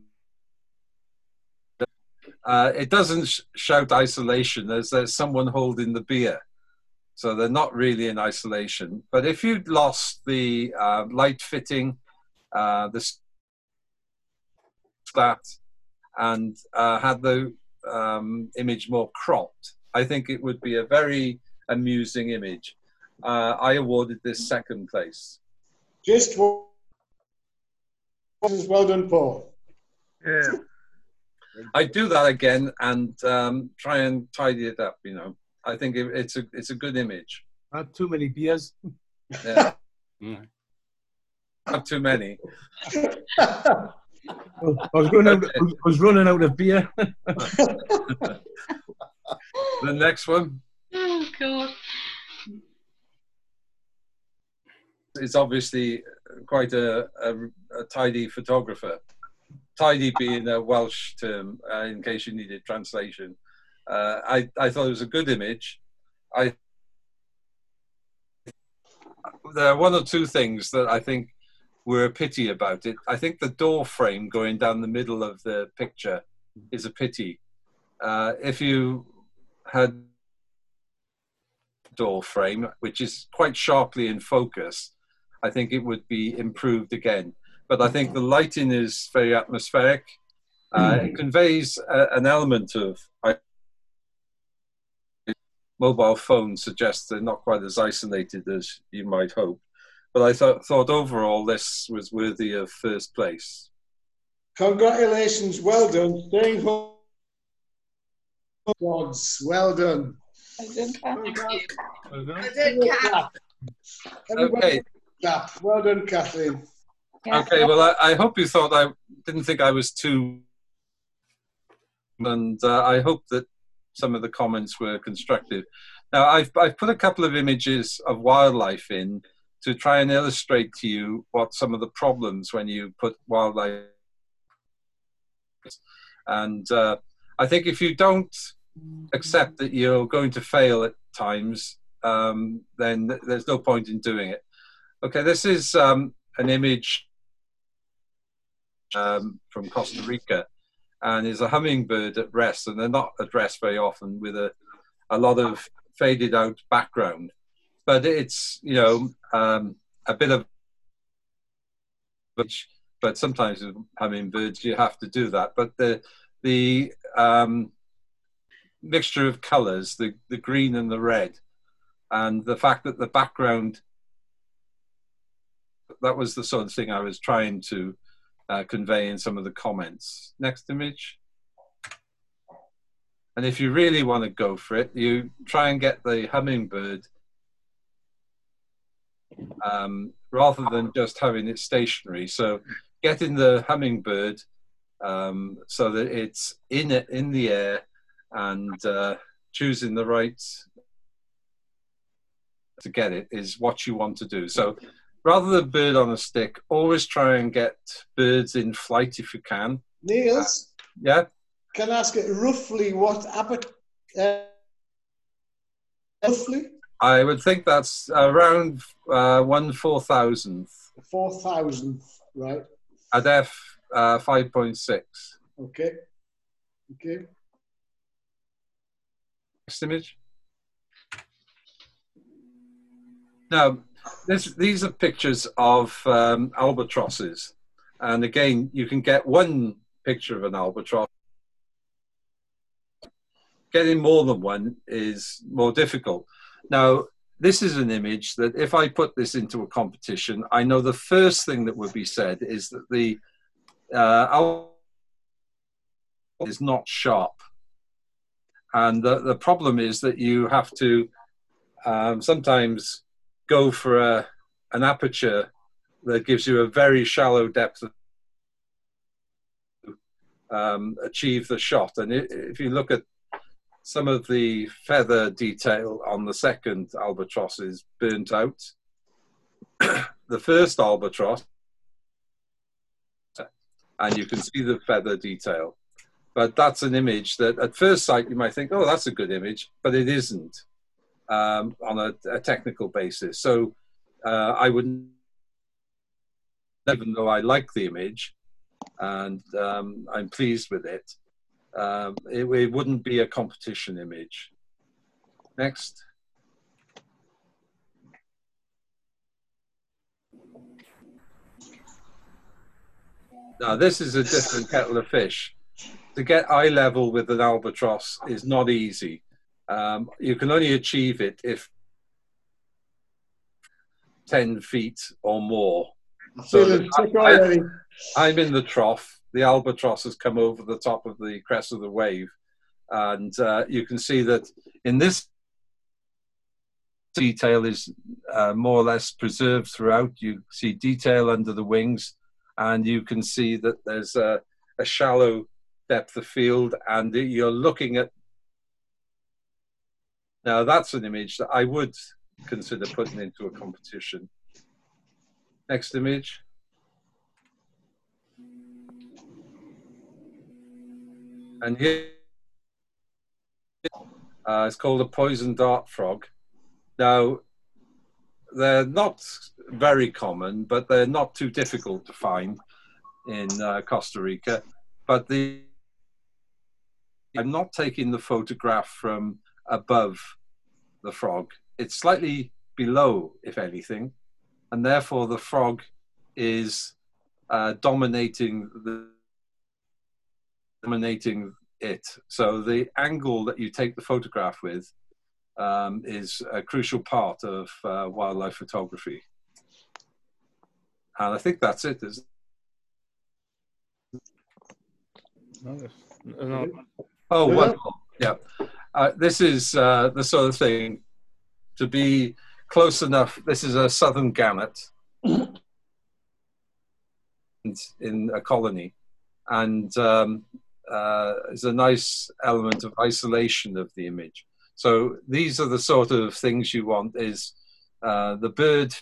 It doesn't shout isolation as there's someone holding the beer. So they're not really in isolation. But if you'd lost the light fitting, the stat, and had the image more cropped, I think it would be a very amusing image. I awarded this 2nd place. Just well done, Paul. Yeah. I do that again and try and tidy it up, you know. I think it's a good image. Not too many beers. Yeah. Not too many. I was running out of beer. The next one. Oh, God. Is obviously quite a tidy photographer. Tidy being a Welsh term, in case you needed translation. I thought it was a good image. There are 1 or 2 things that I think were a pity about it. I think the door frame going down the middle of the picture is a pity. If you had door frame, which is quite sharply in focus, I think it would be improved again. But I think the lighting is very atmospheric. It conveys an element of mobile phones suggests they're not quite as isolated as you might hope. But I thought overall this was worthy of 1st place. Congratulations, well done. Staying home. Gods, well done. Well done, Kath. Okay. Well done, Kathleen. Okay, well, I hope you thought I didn't think I was too... And I hope that some of the comments were constructive. Now, I've put a couple of images of wildlife in to try and illustrate to you what some of the problems when you put wildlife. And I think if you don't accept that you're going to fail at times, then there's no point in doing it. Okay, this is an image from Costa Rica, and is a hummingbird at rest, and they're not at rest very often, with a lot of faded out background. but it's, you know, a bit of, but sometimes with hummingbirds you have to do that. But the mixture of colours, the green and the red, and the fact that the background, that was the sort of thing I was trying to convey in some of the comments. Next image. And if you really want to go for it, you try and get the hummingbird rather than just having it stationary. So getting the hummingbird so that it's in the air, and choosing the right to get it is what you want to do. So rather than bird on a stick, always try and get birds in flight if you can. Niels? Yeah? Can I ask it roughly what roughly? I would think that's around 1/4000th. 4,000th, right. At f 5.6. Okay. Okay. Next image. Now, these are pictures of albatrosses. And again, you can get one picture of an albatross. Getting more than one is more difficult. Now, this is an image that if I put this into a competition, I know the first thing that would be said is that the albatross is not sharp. And the problem is that you have to sometimes go for an aperture that gives you a very shallow depth of achieve the shot. And if you look at some of the feather detail on the second albatross is burnt out. The first albatross, and you can see the feather detail. But that's an image that at first sight you might think, oh, that's a good image, but it isn't on a technical basis. So I wouldn't, even though I like the image and I'm pleased with it, it wouldn't be a competition image. Next. Now this is a different kettle of fish. To get eye level with an albatross is not easy. You can only achieve it if 10 feet or more. So I'm in the trough. The albatross has come over the top of the crest of the wave. And you can see that in this detail is more or less preserved throughout. You see detail under the wings, and you can see that there's a shallow depth of field, and you're looking at, now that's an image that I would consider putting into a competition. Next image. And here it's called a poison dart frog. Now they're not very common, but they're not too difficult to find in Costa Rica. But I'm not taking the photograph from above the frog. It's slightly below, if anything, and therefore the frog is dominating it. So the angle that you take the photograph with is a crucial part of wildlife photography. And I think that's it. Oh, wonderful. Yeah. This is the sort of thing to be close enough. This is a southern gannet in a colony. And there's a nice element of isolation of the image. So these are the sort of things you want, is the bird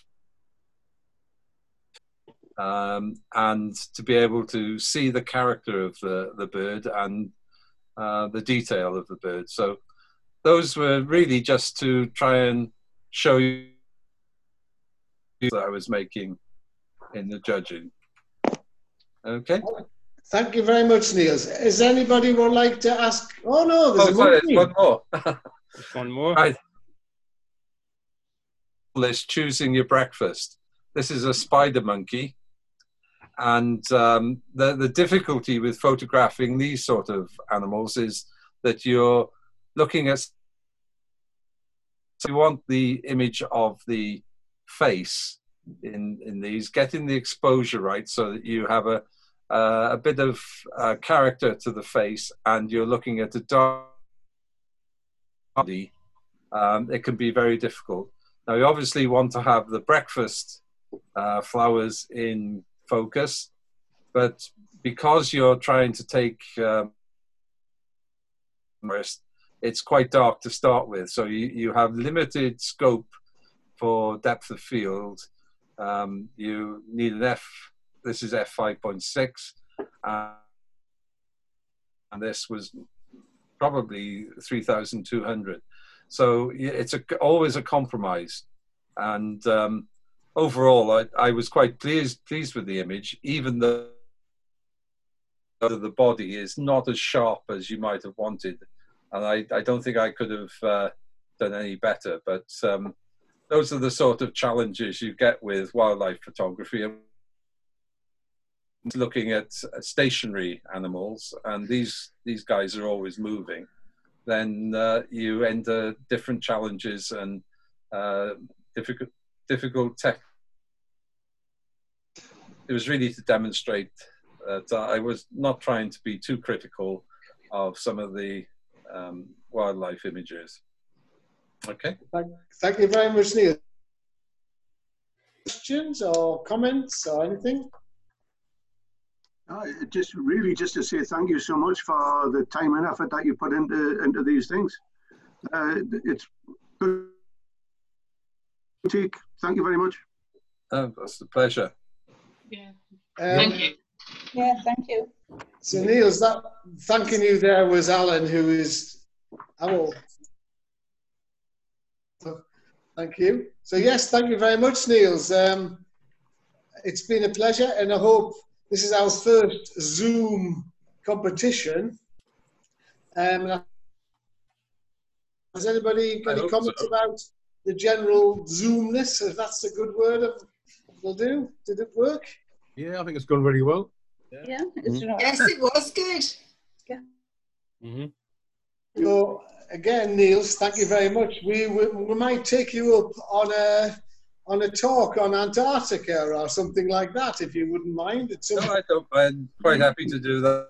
and to be able to see the character of the bird and the detail of the bird. So those were really just to try and show you that I was making in the judging. Okay. Thank you very much, Niels. Is anybody would like to ask? Oh no, there's one more. One more. Right. list choosing your breakfast. This is a spider monkey. And the difficulty with photographing these sort of animals is that you're looking at, so you want the image of the face in these, getting the exposure right so that you have a bit of character to the face, and you're looking at a dark body. It can be very difficult. Now you obviously want to have the breakfast flowers in focus, but because you're trying to take it's quite dark to start with, so you have limited scope for depth of field. You need an this is f5.6, and this was probably 3,200. So it's always a compromise. And overall, I was quite pleased with the image, even though the body is not as sharp as you might have wanted. And I don't think I could have done any better. But those are the sort of challenges you get with wildlife photography. Looking at stationary animals, and these guys are always moving, then you enter different challenges and difficult tech. It was really to demonstrate that I was not trying to be too critical of some of the wildlife images. Okay. Thank you very much, Neil. Questions or comments or anything? Just to say thank you so much for the time and effort that you put into these things. It's good. Thank you very much. That's a pleasure. Yeah. Thank you. Yeah, thank you. So Niels, that thanking you there was Alan, who is Owl. Thank you. So yes, thank you very much, Niels. It's been a pleasure, and I hope this is our first Zoom competition. Has anybody got any comments about the general Zoomness, if that's a good word? Will do. Did it work? Yeah, I think it's gone very well. Yeah. Yes, it was good. Yeah. Mm-hmm. So again, Niels, thank you very much. We might take you up on a talk on Antarctica or something like that, if you wouldn't mind. I'm quite happy to do that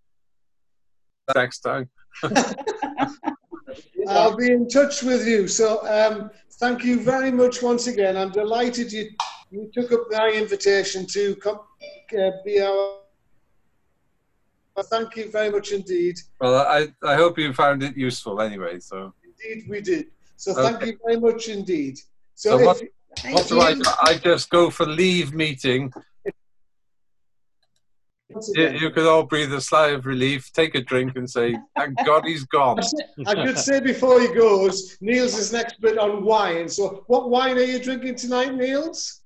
next time. I'll be in touch with you. So thank you very much once again. I'm delighted you took up my invitation to come be our... Thank you very much indeed. Well, I hope you found it useful anyway. So indeed we did. So thank you very much indeed. So what do I just go for leave meeting? You could all breathe a sigh of relief, take a drink and say, thank God he's gone. I should say before he goes, Niels is an expert on wine. So what wine are you drinking tonight, Niels?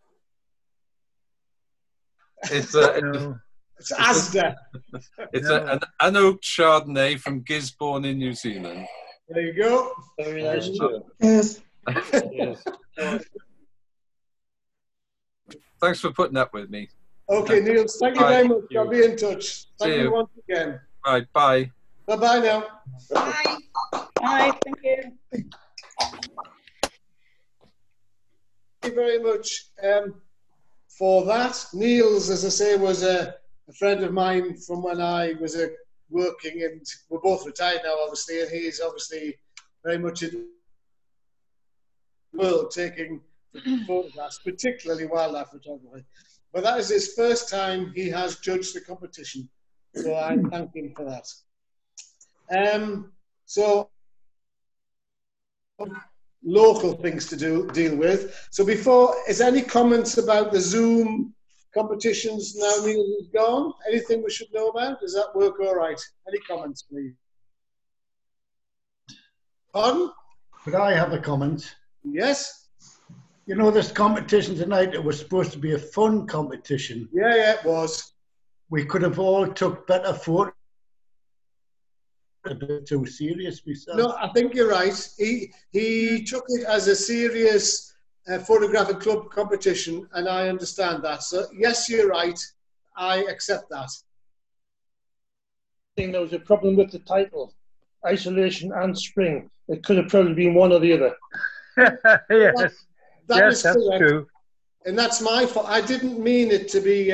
It's Asda. It's an Anoak Chardonnay from Gisborne in New Zealand. There you go. Very nice. Yes. Yes. Thanks for putting up with me. Okay, Niels, thank you very much. I'll be in touch. Thank you once again. Right, bye. Bye-bye now. Bye. Bye, thank you. Thank you very much for that. Niels, as I say, was a friend of mine from when I was working, and we're both retired now, obviously, and he's obviously very much in the world taking photographs, particularly wildlife photography. But that is his first time he has judged the competition, so I thank him for that. So local things to deal with. So before, is there any comments about the Zoom competitions now Niels is gone? Anything we should know about? Does that work all right? Any comments, please? Pardon? Could I have a comment? Yes. You know, this competition tonight, it was supposed to be a fun competition. Yeah, it was. We could have all took better photos. A bit too serious myself. No, I think you're right. He took it as a serious photographic club competition, and I understand that. So yes, you're right. I accept that. I think there was a problem with the title, Isolation and Spring. It could have probably been one or the other. Yes, That is that's correct. true. And that's my fault. I didn't mean it to be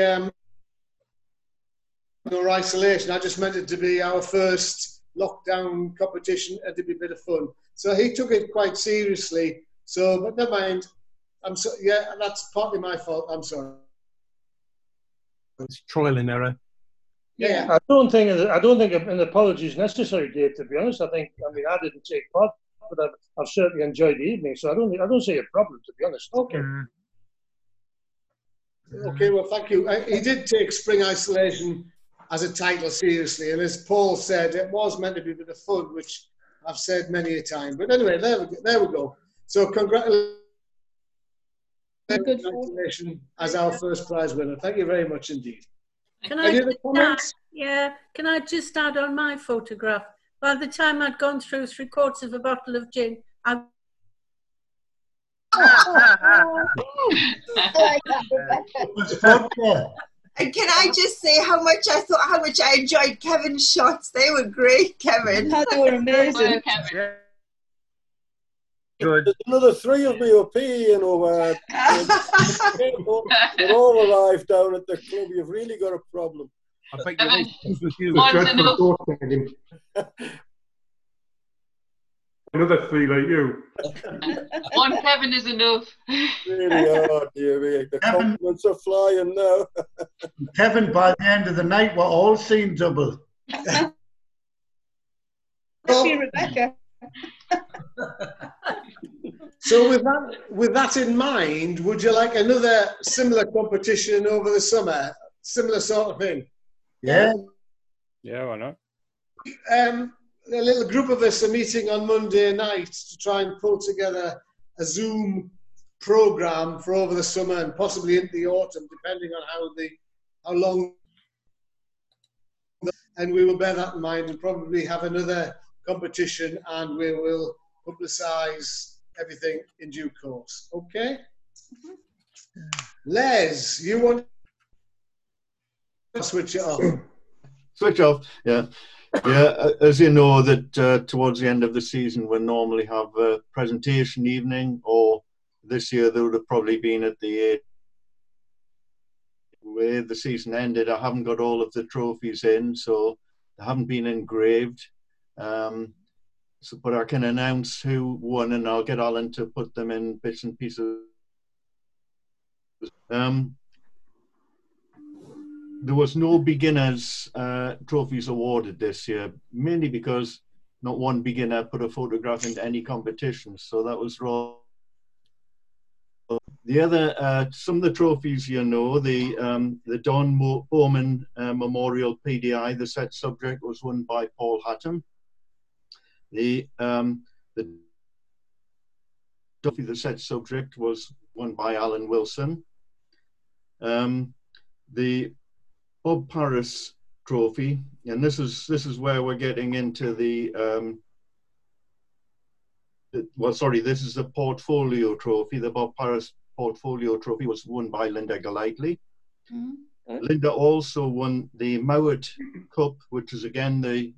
or isolation. I just meant it to be our first lockdown competition and to be a bit of fun. So he took it quite seriously. So, but never mind. Yeah, that's partly my fault. I'm sorry. It's trial and error. Yeah. I don't think an apology is necessary, Dave. To be honest, I didn't take part, but I've certainly enjoyed the evening. So I don't see a problem, to be honest. Okay. Okay. Well, thank you. He did take Spring Isolation as a title seriously, and as Paul said, it was meant to be a bit of fun, which I've said many a time. But anyway, there we go. So congratulations as our first prize winner. Thank you very much indeed. Any other comments? Can I just add on my photograph? By the time I'd gone through 3/4 of a bottle of gin, I... And can I just say how much I enjoyed Kevin's shots? They were great, Kevin. They were amazing. Good. There's another 3 of me up here, you know. We're all arrived down at the club. You've really got a problem. I think with you. Another 3 like you. One Kevin is enough. Really hard, dear me. The compliments are flying now. Kevin, by the end of the night, we're all seeing double. Especially Rebecca. So with that in mind, would you like another similar competition over the summer? Similar sort of thing? Yeah. Yeah, why not? A little group of us are meeting on Monday night to try and pull together a Zoom program for over the summer and possibly into the autumn, depending on how long. And we will bear that in mind and probably have another competition, and we will publicise everything in due course. Okay? Les, you want to switch it off? Switch off, yeah. Yeah, as you know, that towards the end of the season we normally have a presentation evening, or this year there would have probably been at the way the season ended. I haven't got all of the trophies in, so they haven't been engraved. But I can announce who won, and I'll get Alan to put them in bits and pieces. There was no beginners trophies awarded this year, mainly because not one beginner put a photograph into any competition, so that was wrong. The other, some of the trophies, you know, the Don Bowman Memorial PDI, the set subject was won by Paul Hatton. The set subject was won by Alan Wilson. The Bob Paris Trophy, and this is where we're getting into the this is the Portfolio Trophy. The Bob Paris Portfolio Trophy was won by Linda Golightly. Linda also won the Mowat Cup, which is again the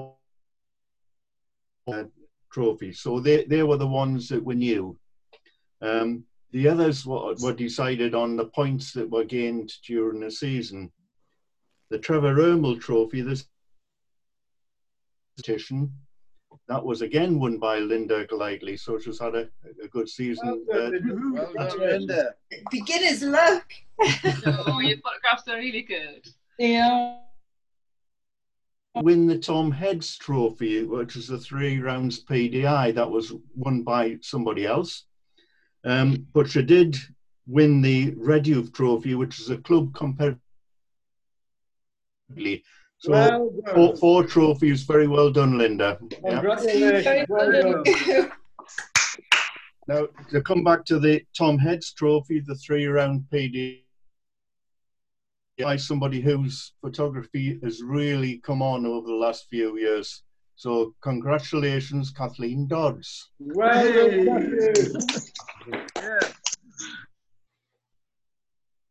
trophy. So they were the ones that we knew. The others were decided on the points that were gained during the season. The Trevor Ermel Trophy, this competition, that was again won by Linda Golightly, so she's had a good season. Well done, Linda. Beginner's luck. Oh, your photographs are really good. Yeah. Win the Tom Heads Trophy, which is the 3 rounds PDI. That was won by somebody else. But she did win the Red Youth Trophy, which is a club competition. So well 4 trophies. Very well done, Linda. Congratulations. Well done. Now, to come back to the Tom Heads Trophy, the 3-round PD, by somebody whose photography has really come on over the last few years. So congratulations, Kathleen Dodds. Well done, Kathleen. Yeah.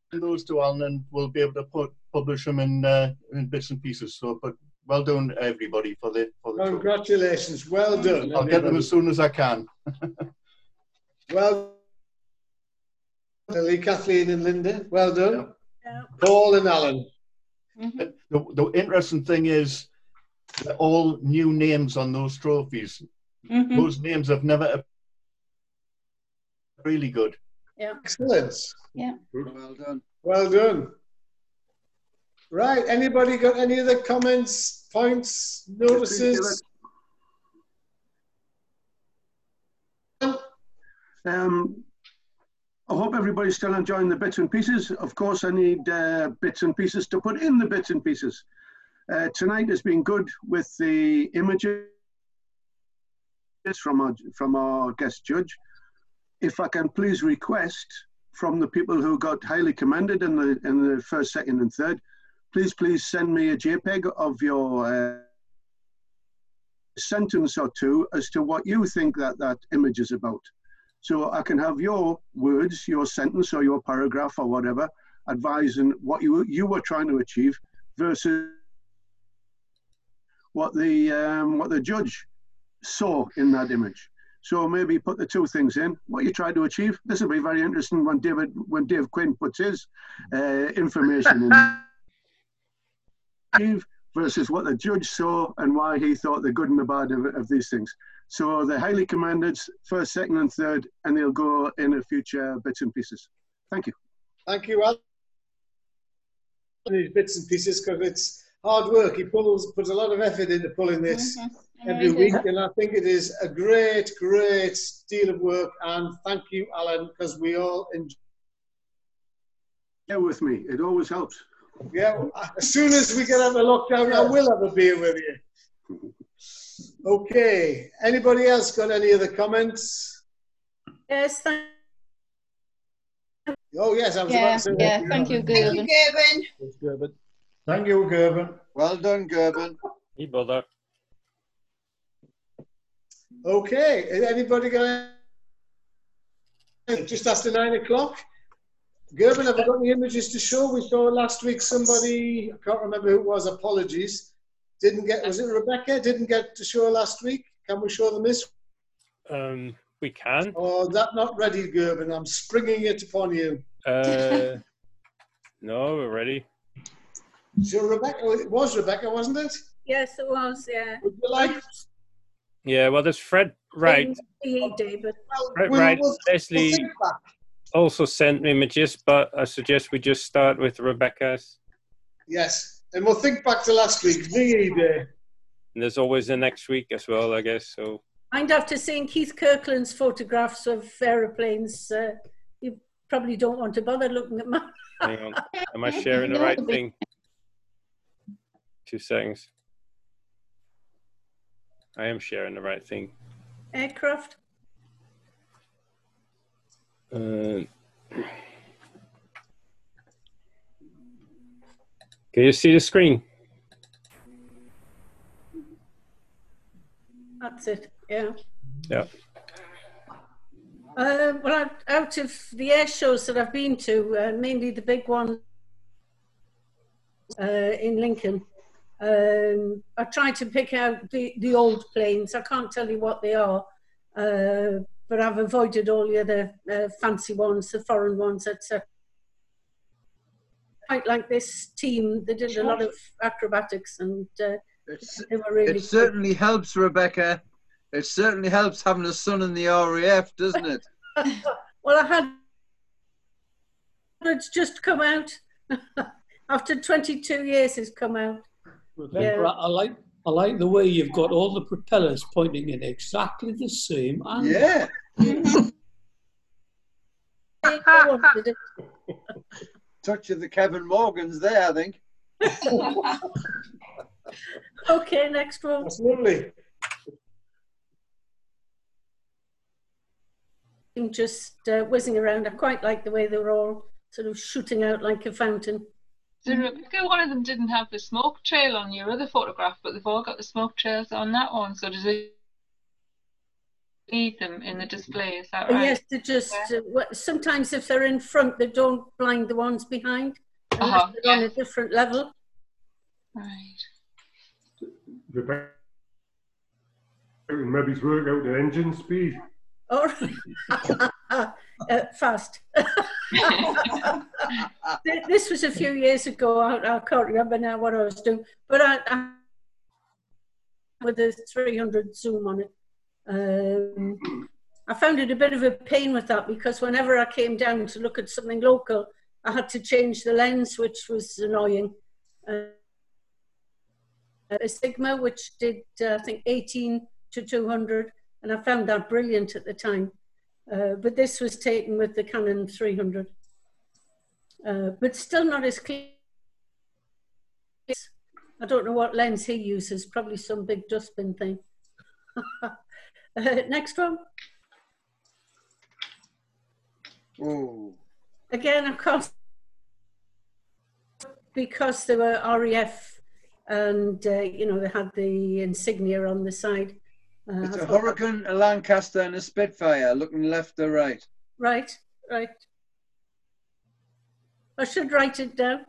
those to Alan, and we'll be able to publish them in bits and pieces. So, but well done, everybody, for the Congratulations. Well done. I'll get them as soon as I can. Well done, Kathleen and Linda. Well done. Yeah. Paul and Alan. The interesting thing is, they're all new names on those trophies. Those names have never really good. Yeah. Excellent. Yeah. Well done. Well done. Right. Anybody got any other comments, points, notices? I hope everybody's still enjoying the bits and pieces. Of course, I need bits and pieces to put in the bits and pieces. Tonight has been good with the images from our guest judge. If I can please request from the people who got highly commended in the first, second, and third, please send me a JPEG of your sentence or two as to what you think that image is about. So I can have your words, your sentence or your paragraph or whatever, advising what you were trying to achieve versus what the judge saw in that image. So maybe put the two things in, what you tried to achieve. This will be very interesting when Dave Quinn puts his information in versus what the judge saw and why he thought the good and the bad of these things. So the highly commended, first, second, and third, and they'll go in a future bits and pieces. Thank you. Thank you, Al. These bits and pieces, because it's hard work. He puts a lot of effort into pulling this every week, and I think it is a great deal of work. And thank you, Alan, because we all enjoy. Yeah, with me, it always helps. Yeah, as soon as we get out of lockdown, I will have a beer with you. Okay. Anybody else got any other comments? Yes, thank you. Oh, yes, I was about to say that. Yeah, thank you, Gerben. Thank you, Gerben. Thank you, Gerben. Well done, Gerben. Hey, brother. Okay. Anybody got just after 9 o'clock? Gerben, have we got any images to show? We saw last week somebody, I can't remember who it was, apologies. Was it Rebecca? Didn't get to show last week. Can we show them this? We can. Oh, that not ready, Gerben. I'm springing it upon you. No, we're ready. So Rebecca, it was Rebecca, wasn't it? Yes, it was, yeah. Would you like? Yeah, well, there's Fred Wright. David. Fred Wright, Leslie also sent images, but I suggest we just start with Rebecca's. Yes. And we'll think back to last week, VE Day. And there's always the next week as well, I guess. So. And after seeing Keith Kirkland's photographs of aeroplanes, you probably don't want to bother looking at mine. Hang on. Am I sharing the right thing? 2 seconds. I am sharing the right thing. Aircraft? Can you see the screen? That's it, yeah. Yeah. Well, out of the air shows that I've been to, mainly the big one in Lincoln, I tried to pick out the old planes. I can't tell you what they are, but I've avoided all the other fancy ones, the foreign ones, etc. Quite like this team, they did a lot of acrobatics, and they were really. It certainly helps, Rebecca. It certainly helps having a son in the RAF, doesn't it? Well, it's just come out. After 22 years, it's come out. Rebecca, yeah. I like the way you've got all the propellers pointing in exactly the same angle. Yeah. Touch of the Kevin Morgans there, I think. Okay, next one. That's lovely. Just whizzing around. I quite like the way they were all sort of shooting out like a fountain. So Rebecca, one of them didn't have the smoke trail on your other photograph, but they've all got the smoke trails on that one. So does it? leave them in the display, is that right? Yes, they just, sometimes if they're in front, they don't blind the ones behind, unless they're on a different level. Right. Rebecca, maybe work out the engine speed. Or fast. This was a few years ago. I can't remember now what I was doing, but I with a 300 zoom on it. I found it a bit of a pain with that, because whenever I came down to look at something local, I had to change the lens, which was annoying. A Sigma, which did I think 18-200, and I found that brilliant at the time. But this was taken with the Canon 300, but still not as clear. I don't know what lens he uses, probably some big dustbin thing. Next one. Oh. Again, of course, because they were RAF and, you know, they had the insignia on the side. It's a Hurricane, a Lancaster and a Spitfire, looking left or right. Right, right. I should write it down.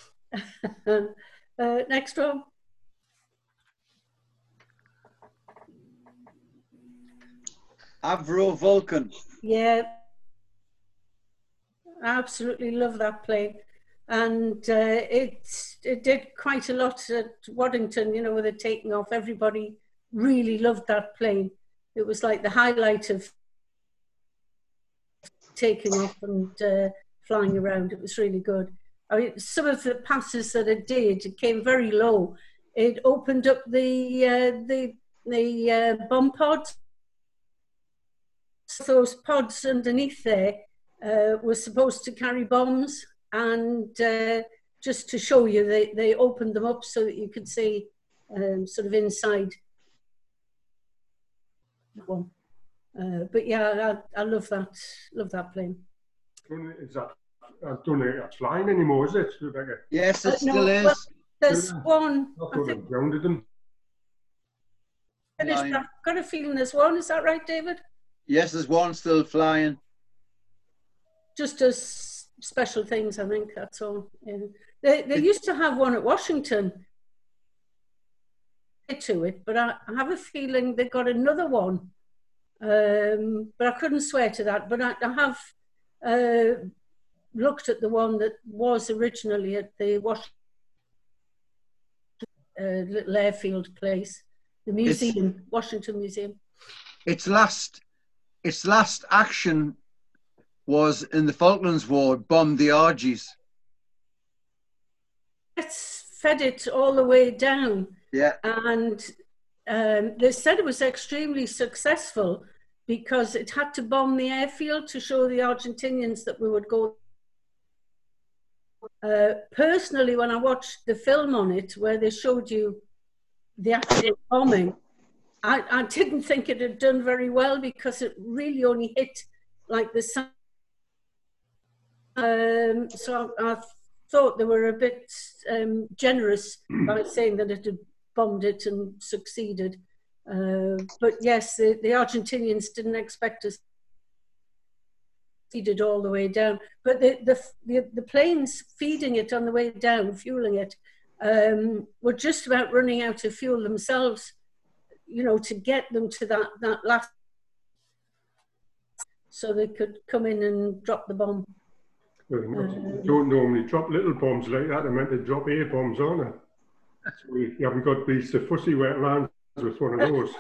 Next one. Avro Vulcan. Yeah, I absolutely love that plane. And it did quite a lot at Waddington, you know, with it taking off. Everybody really loved that plane. It was like the highlight of taking off and flying around. It was really good. I mean, some of the passes that it did, it came very low. It opened up the bomb pods. Those pods underneath there were supposed to carry bombs, and just to show you, they opened them up so that you could see sort of inside one. But yeah, I love that plane. Is that, I don't think that's flying anymore, is it, Rebecca? Yes, it still no, is. well, there's one. I thought they grounded them. I've got a feeling there's one. Is that right, David? Yes, there's one still flying. Just as special things, I think, that's all. Yeah. They used to have one at Washington to it, but I have a feeling they got another one. But I couldn't swear to that. But I have looked at the one that was originally at the Washington little airfield place, the museum, Washington Museum. Its last action was in the Falklands War, bombed the Argies. It's fed it all the way down. Yeah. And they said it was extremely successful because it had to bomb the airfield to show the Argentinians that we would go. Personally, when I watched the film on it, where they showed you the actual bombing, I didn't think it had done very well because it really only hit like the sun. So I thought they were a bit generous by saying that it had bombed it and succeeded. But yes, the Argentinians didn't expect us to feed it all the way down. But the planes feeding it on the way down, fueling it, were just about running out of fuel themselves, you know, to get them to that last, so they could come in and drop the bomb. Well, they don't normally drop little bombs like that. They're meant to drop air bombs on it. So you haven't got these fussy wetlands with one of those.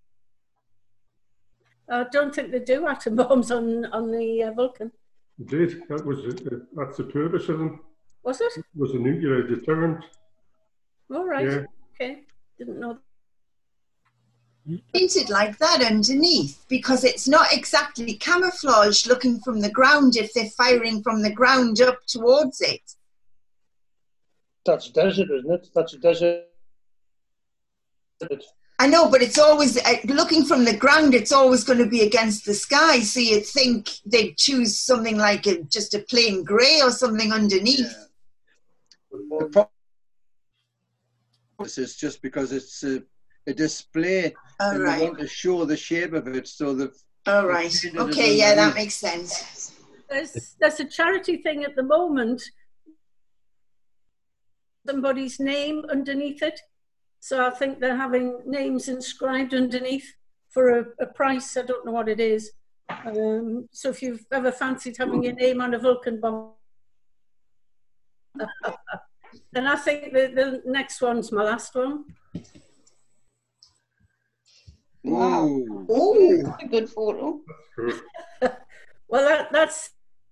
I don't think they do atom bombs on the Vulcan. They did. That's the purpose of them. Was it? It was a nuclear deterrent. All right. Yeah. Okay. Didn't know. Painted like that underneath because it's not exactly camouflage looking from the ground if they're firing from the ground up towards it. That's desert, isn't it? That's a desert. I know, but it's always looking from the ground. It's always going to be against the sky, so you'd think they'd choose something like just a plain grey or something underneath. Yeah. This is just because it's a display, All and right. they want to show the shape of it. So they've. All right. Okay. Yeah, that makes sense. There's a charity thing at the moment. Somebody's name underneath it. So I think they're having names inscribed underneath for a price. I don't know what it is. So if you've ever fancied having your name on a Vulcan bomb, and I think the next one's my last one. Wow. Ooh. That's a good photo. Well, that's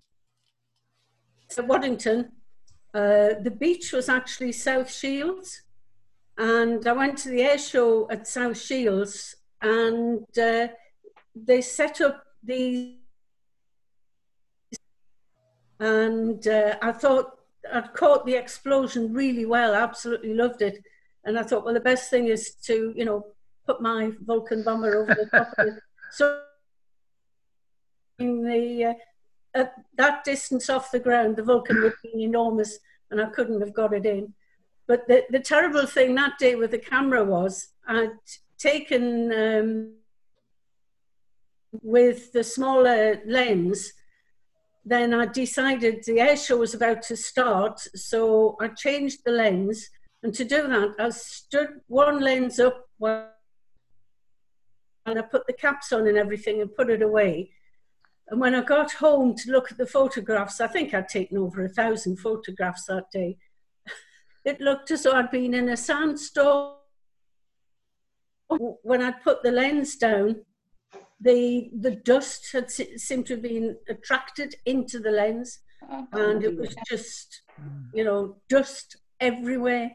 at Waddington. The beach was actually South Shields, and I went to the air show at South Shields, and they set up these, and I thought I'd caught the explosion really well. I absolutely loved it, and I thought, well, the best thing is to, you know, put my Vulcan bomber over the top of it. So in the at that distance off the ground, the Vulcan would be enormous, and I couldn't have got it in. But the terrible thing that day with the camera was I'd taken with the smaller lens. Then I decided the air show was about to start, so I changed the lens. And to do that, I stood one lens up and I put the caps on and everything and put it away. And when I got home to look at the photographs, I think I'd taken over 1,000 photographs that day. It looked as though I'd been in a sandstorm. When I'd put the lens down, the dust had seemed to have been attracted into the lens, and it was just, you know, dust everywhere.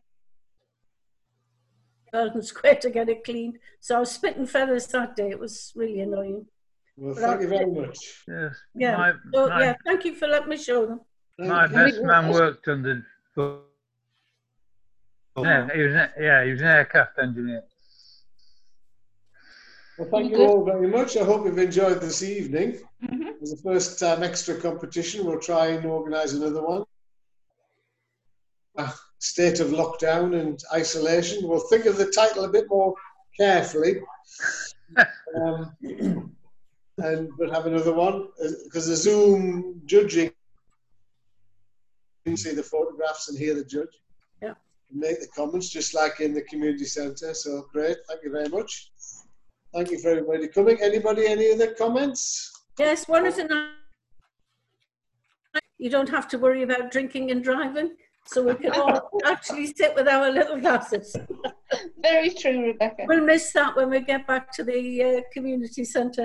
Golden Square to get it cleaned. So I was spitting feathers that day. It was really annoying. Well, thank you very much. Yes. Yeah. Yeah. Thank you for letting me show them. My best man worked on the. Yeah, he was an aircraft engineer. Well, thank you all very much. I hope you've enjoyed this evening. As the first extra competition, we'll try and organise another one. State of lockdown and isolation. We'll think of the title a bit more carefully. But have another one, because the Zoom judging, you can see the photographs and hear the judge. Yeah. Make the comments just like in the community centre. So great, thank you very much. Thank you for everybody coming. Anybody, any other comments? Yes, one of the you don't have to worry about drinking and driving, so we can all actually sit with our little glasses. Very true, Rebecca. We'll miss that when we get back to the community centre.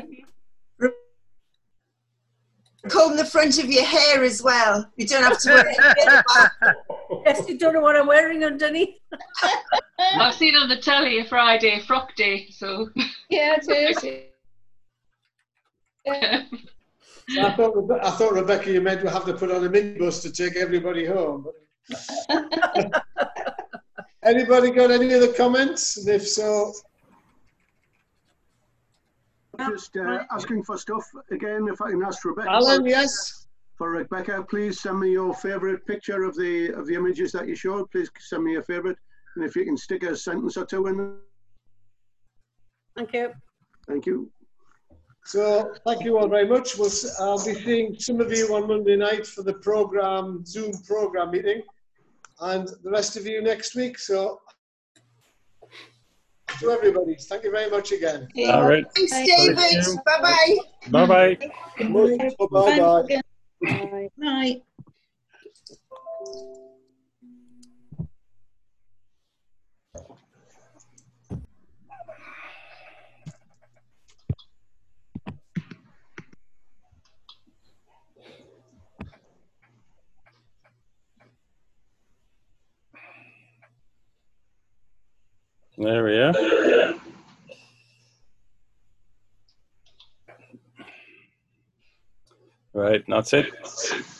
Comb the front of your hair as well. You don't have to worry about it. Yes, you don't know what I'm wearing underneath. I've seen on the telly a Friday frock day, so yeah, it is. Yeah. So I thought, Rebecca, you meant we'll have to put on a minibus to take everybody home. Anybody got any other comments? And if so, just asking for stuff again. If I can ask Rebecca. Alan, yes. For Rebecca, please send me your favourite picture of the images that you showed. Please send me your favourite, and if you can stick a sentence or two in there. Thank you. Thank you. So thank you all very much. I'll be seeing some of you on Monday night for the Zoom program meeting, and the rest of you next week. So to everybody, thank you very much again. Yeah. All right. Thanks, David. Bye-bye. Bye-bye. Bye-bye. Bye. Bye. There we are. Right, that's it.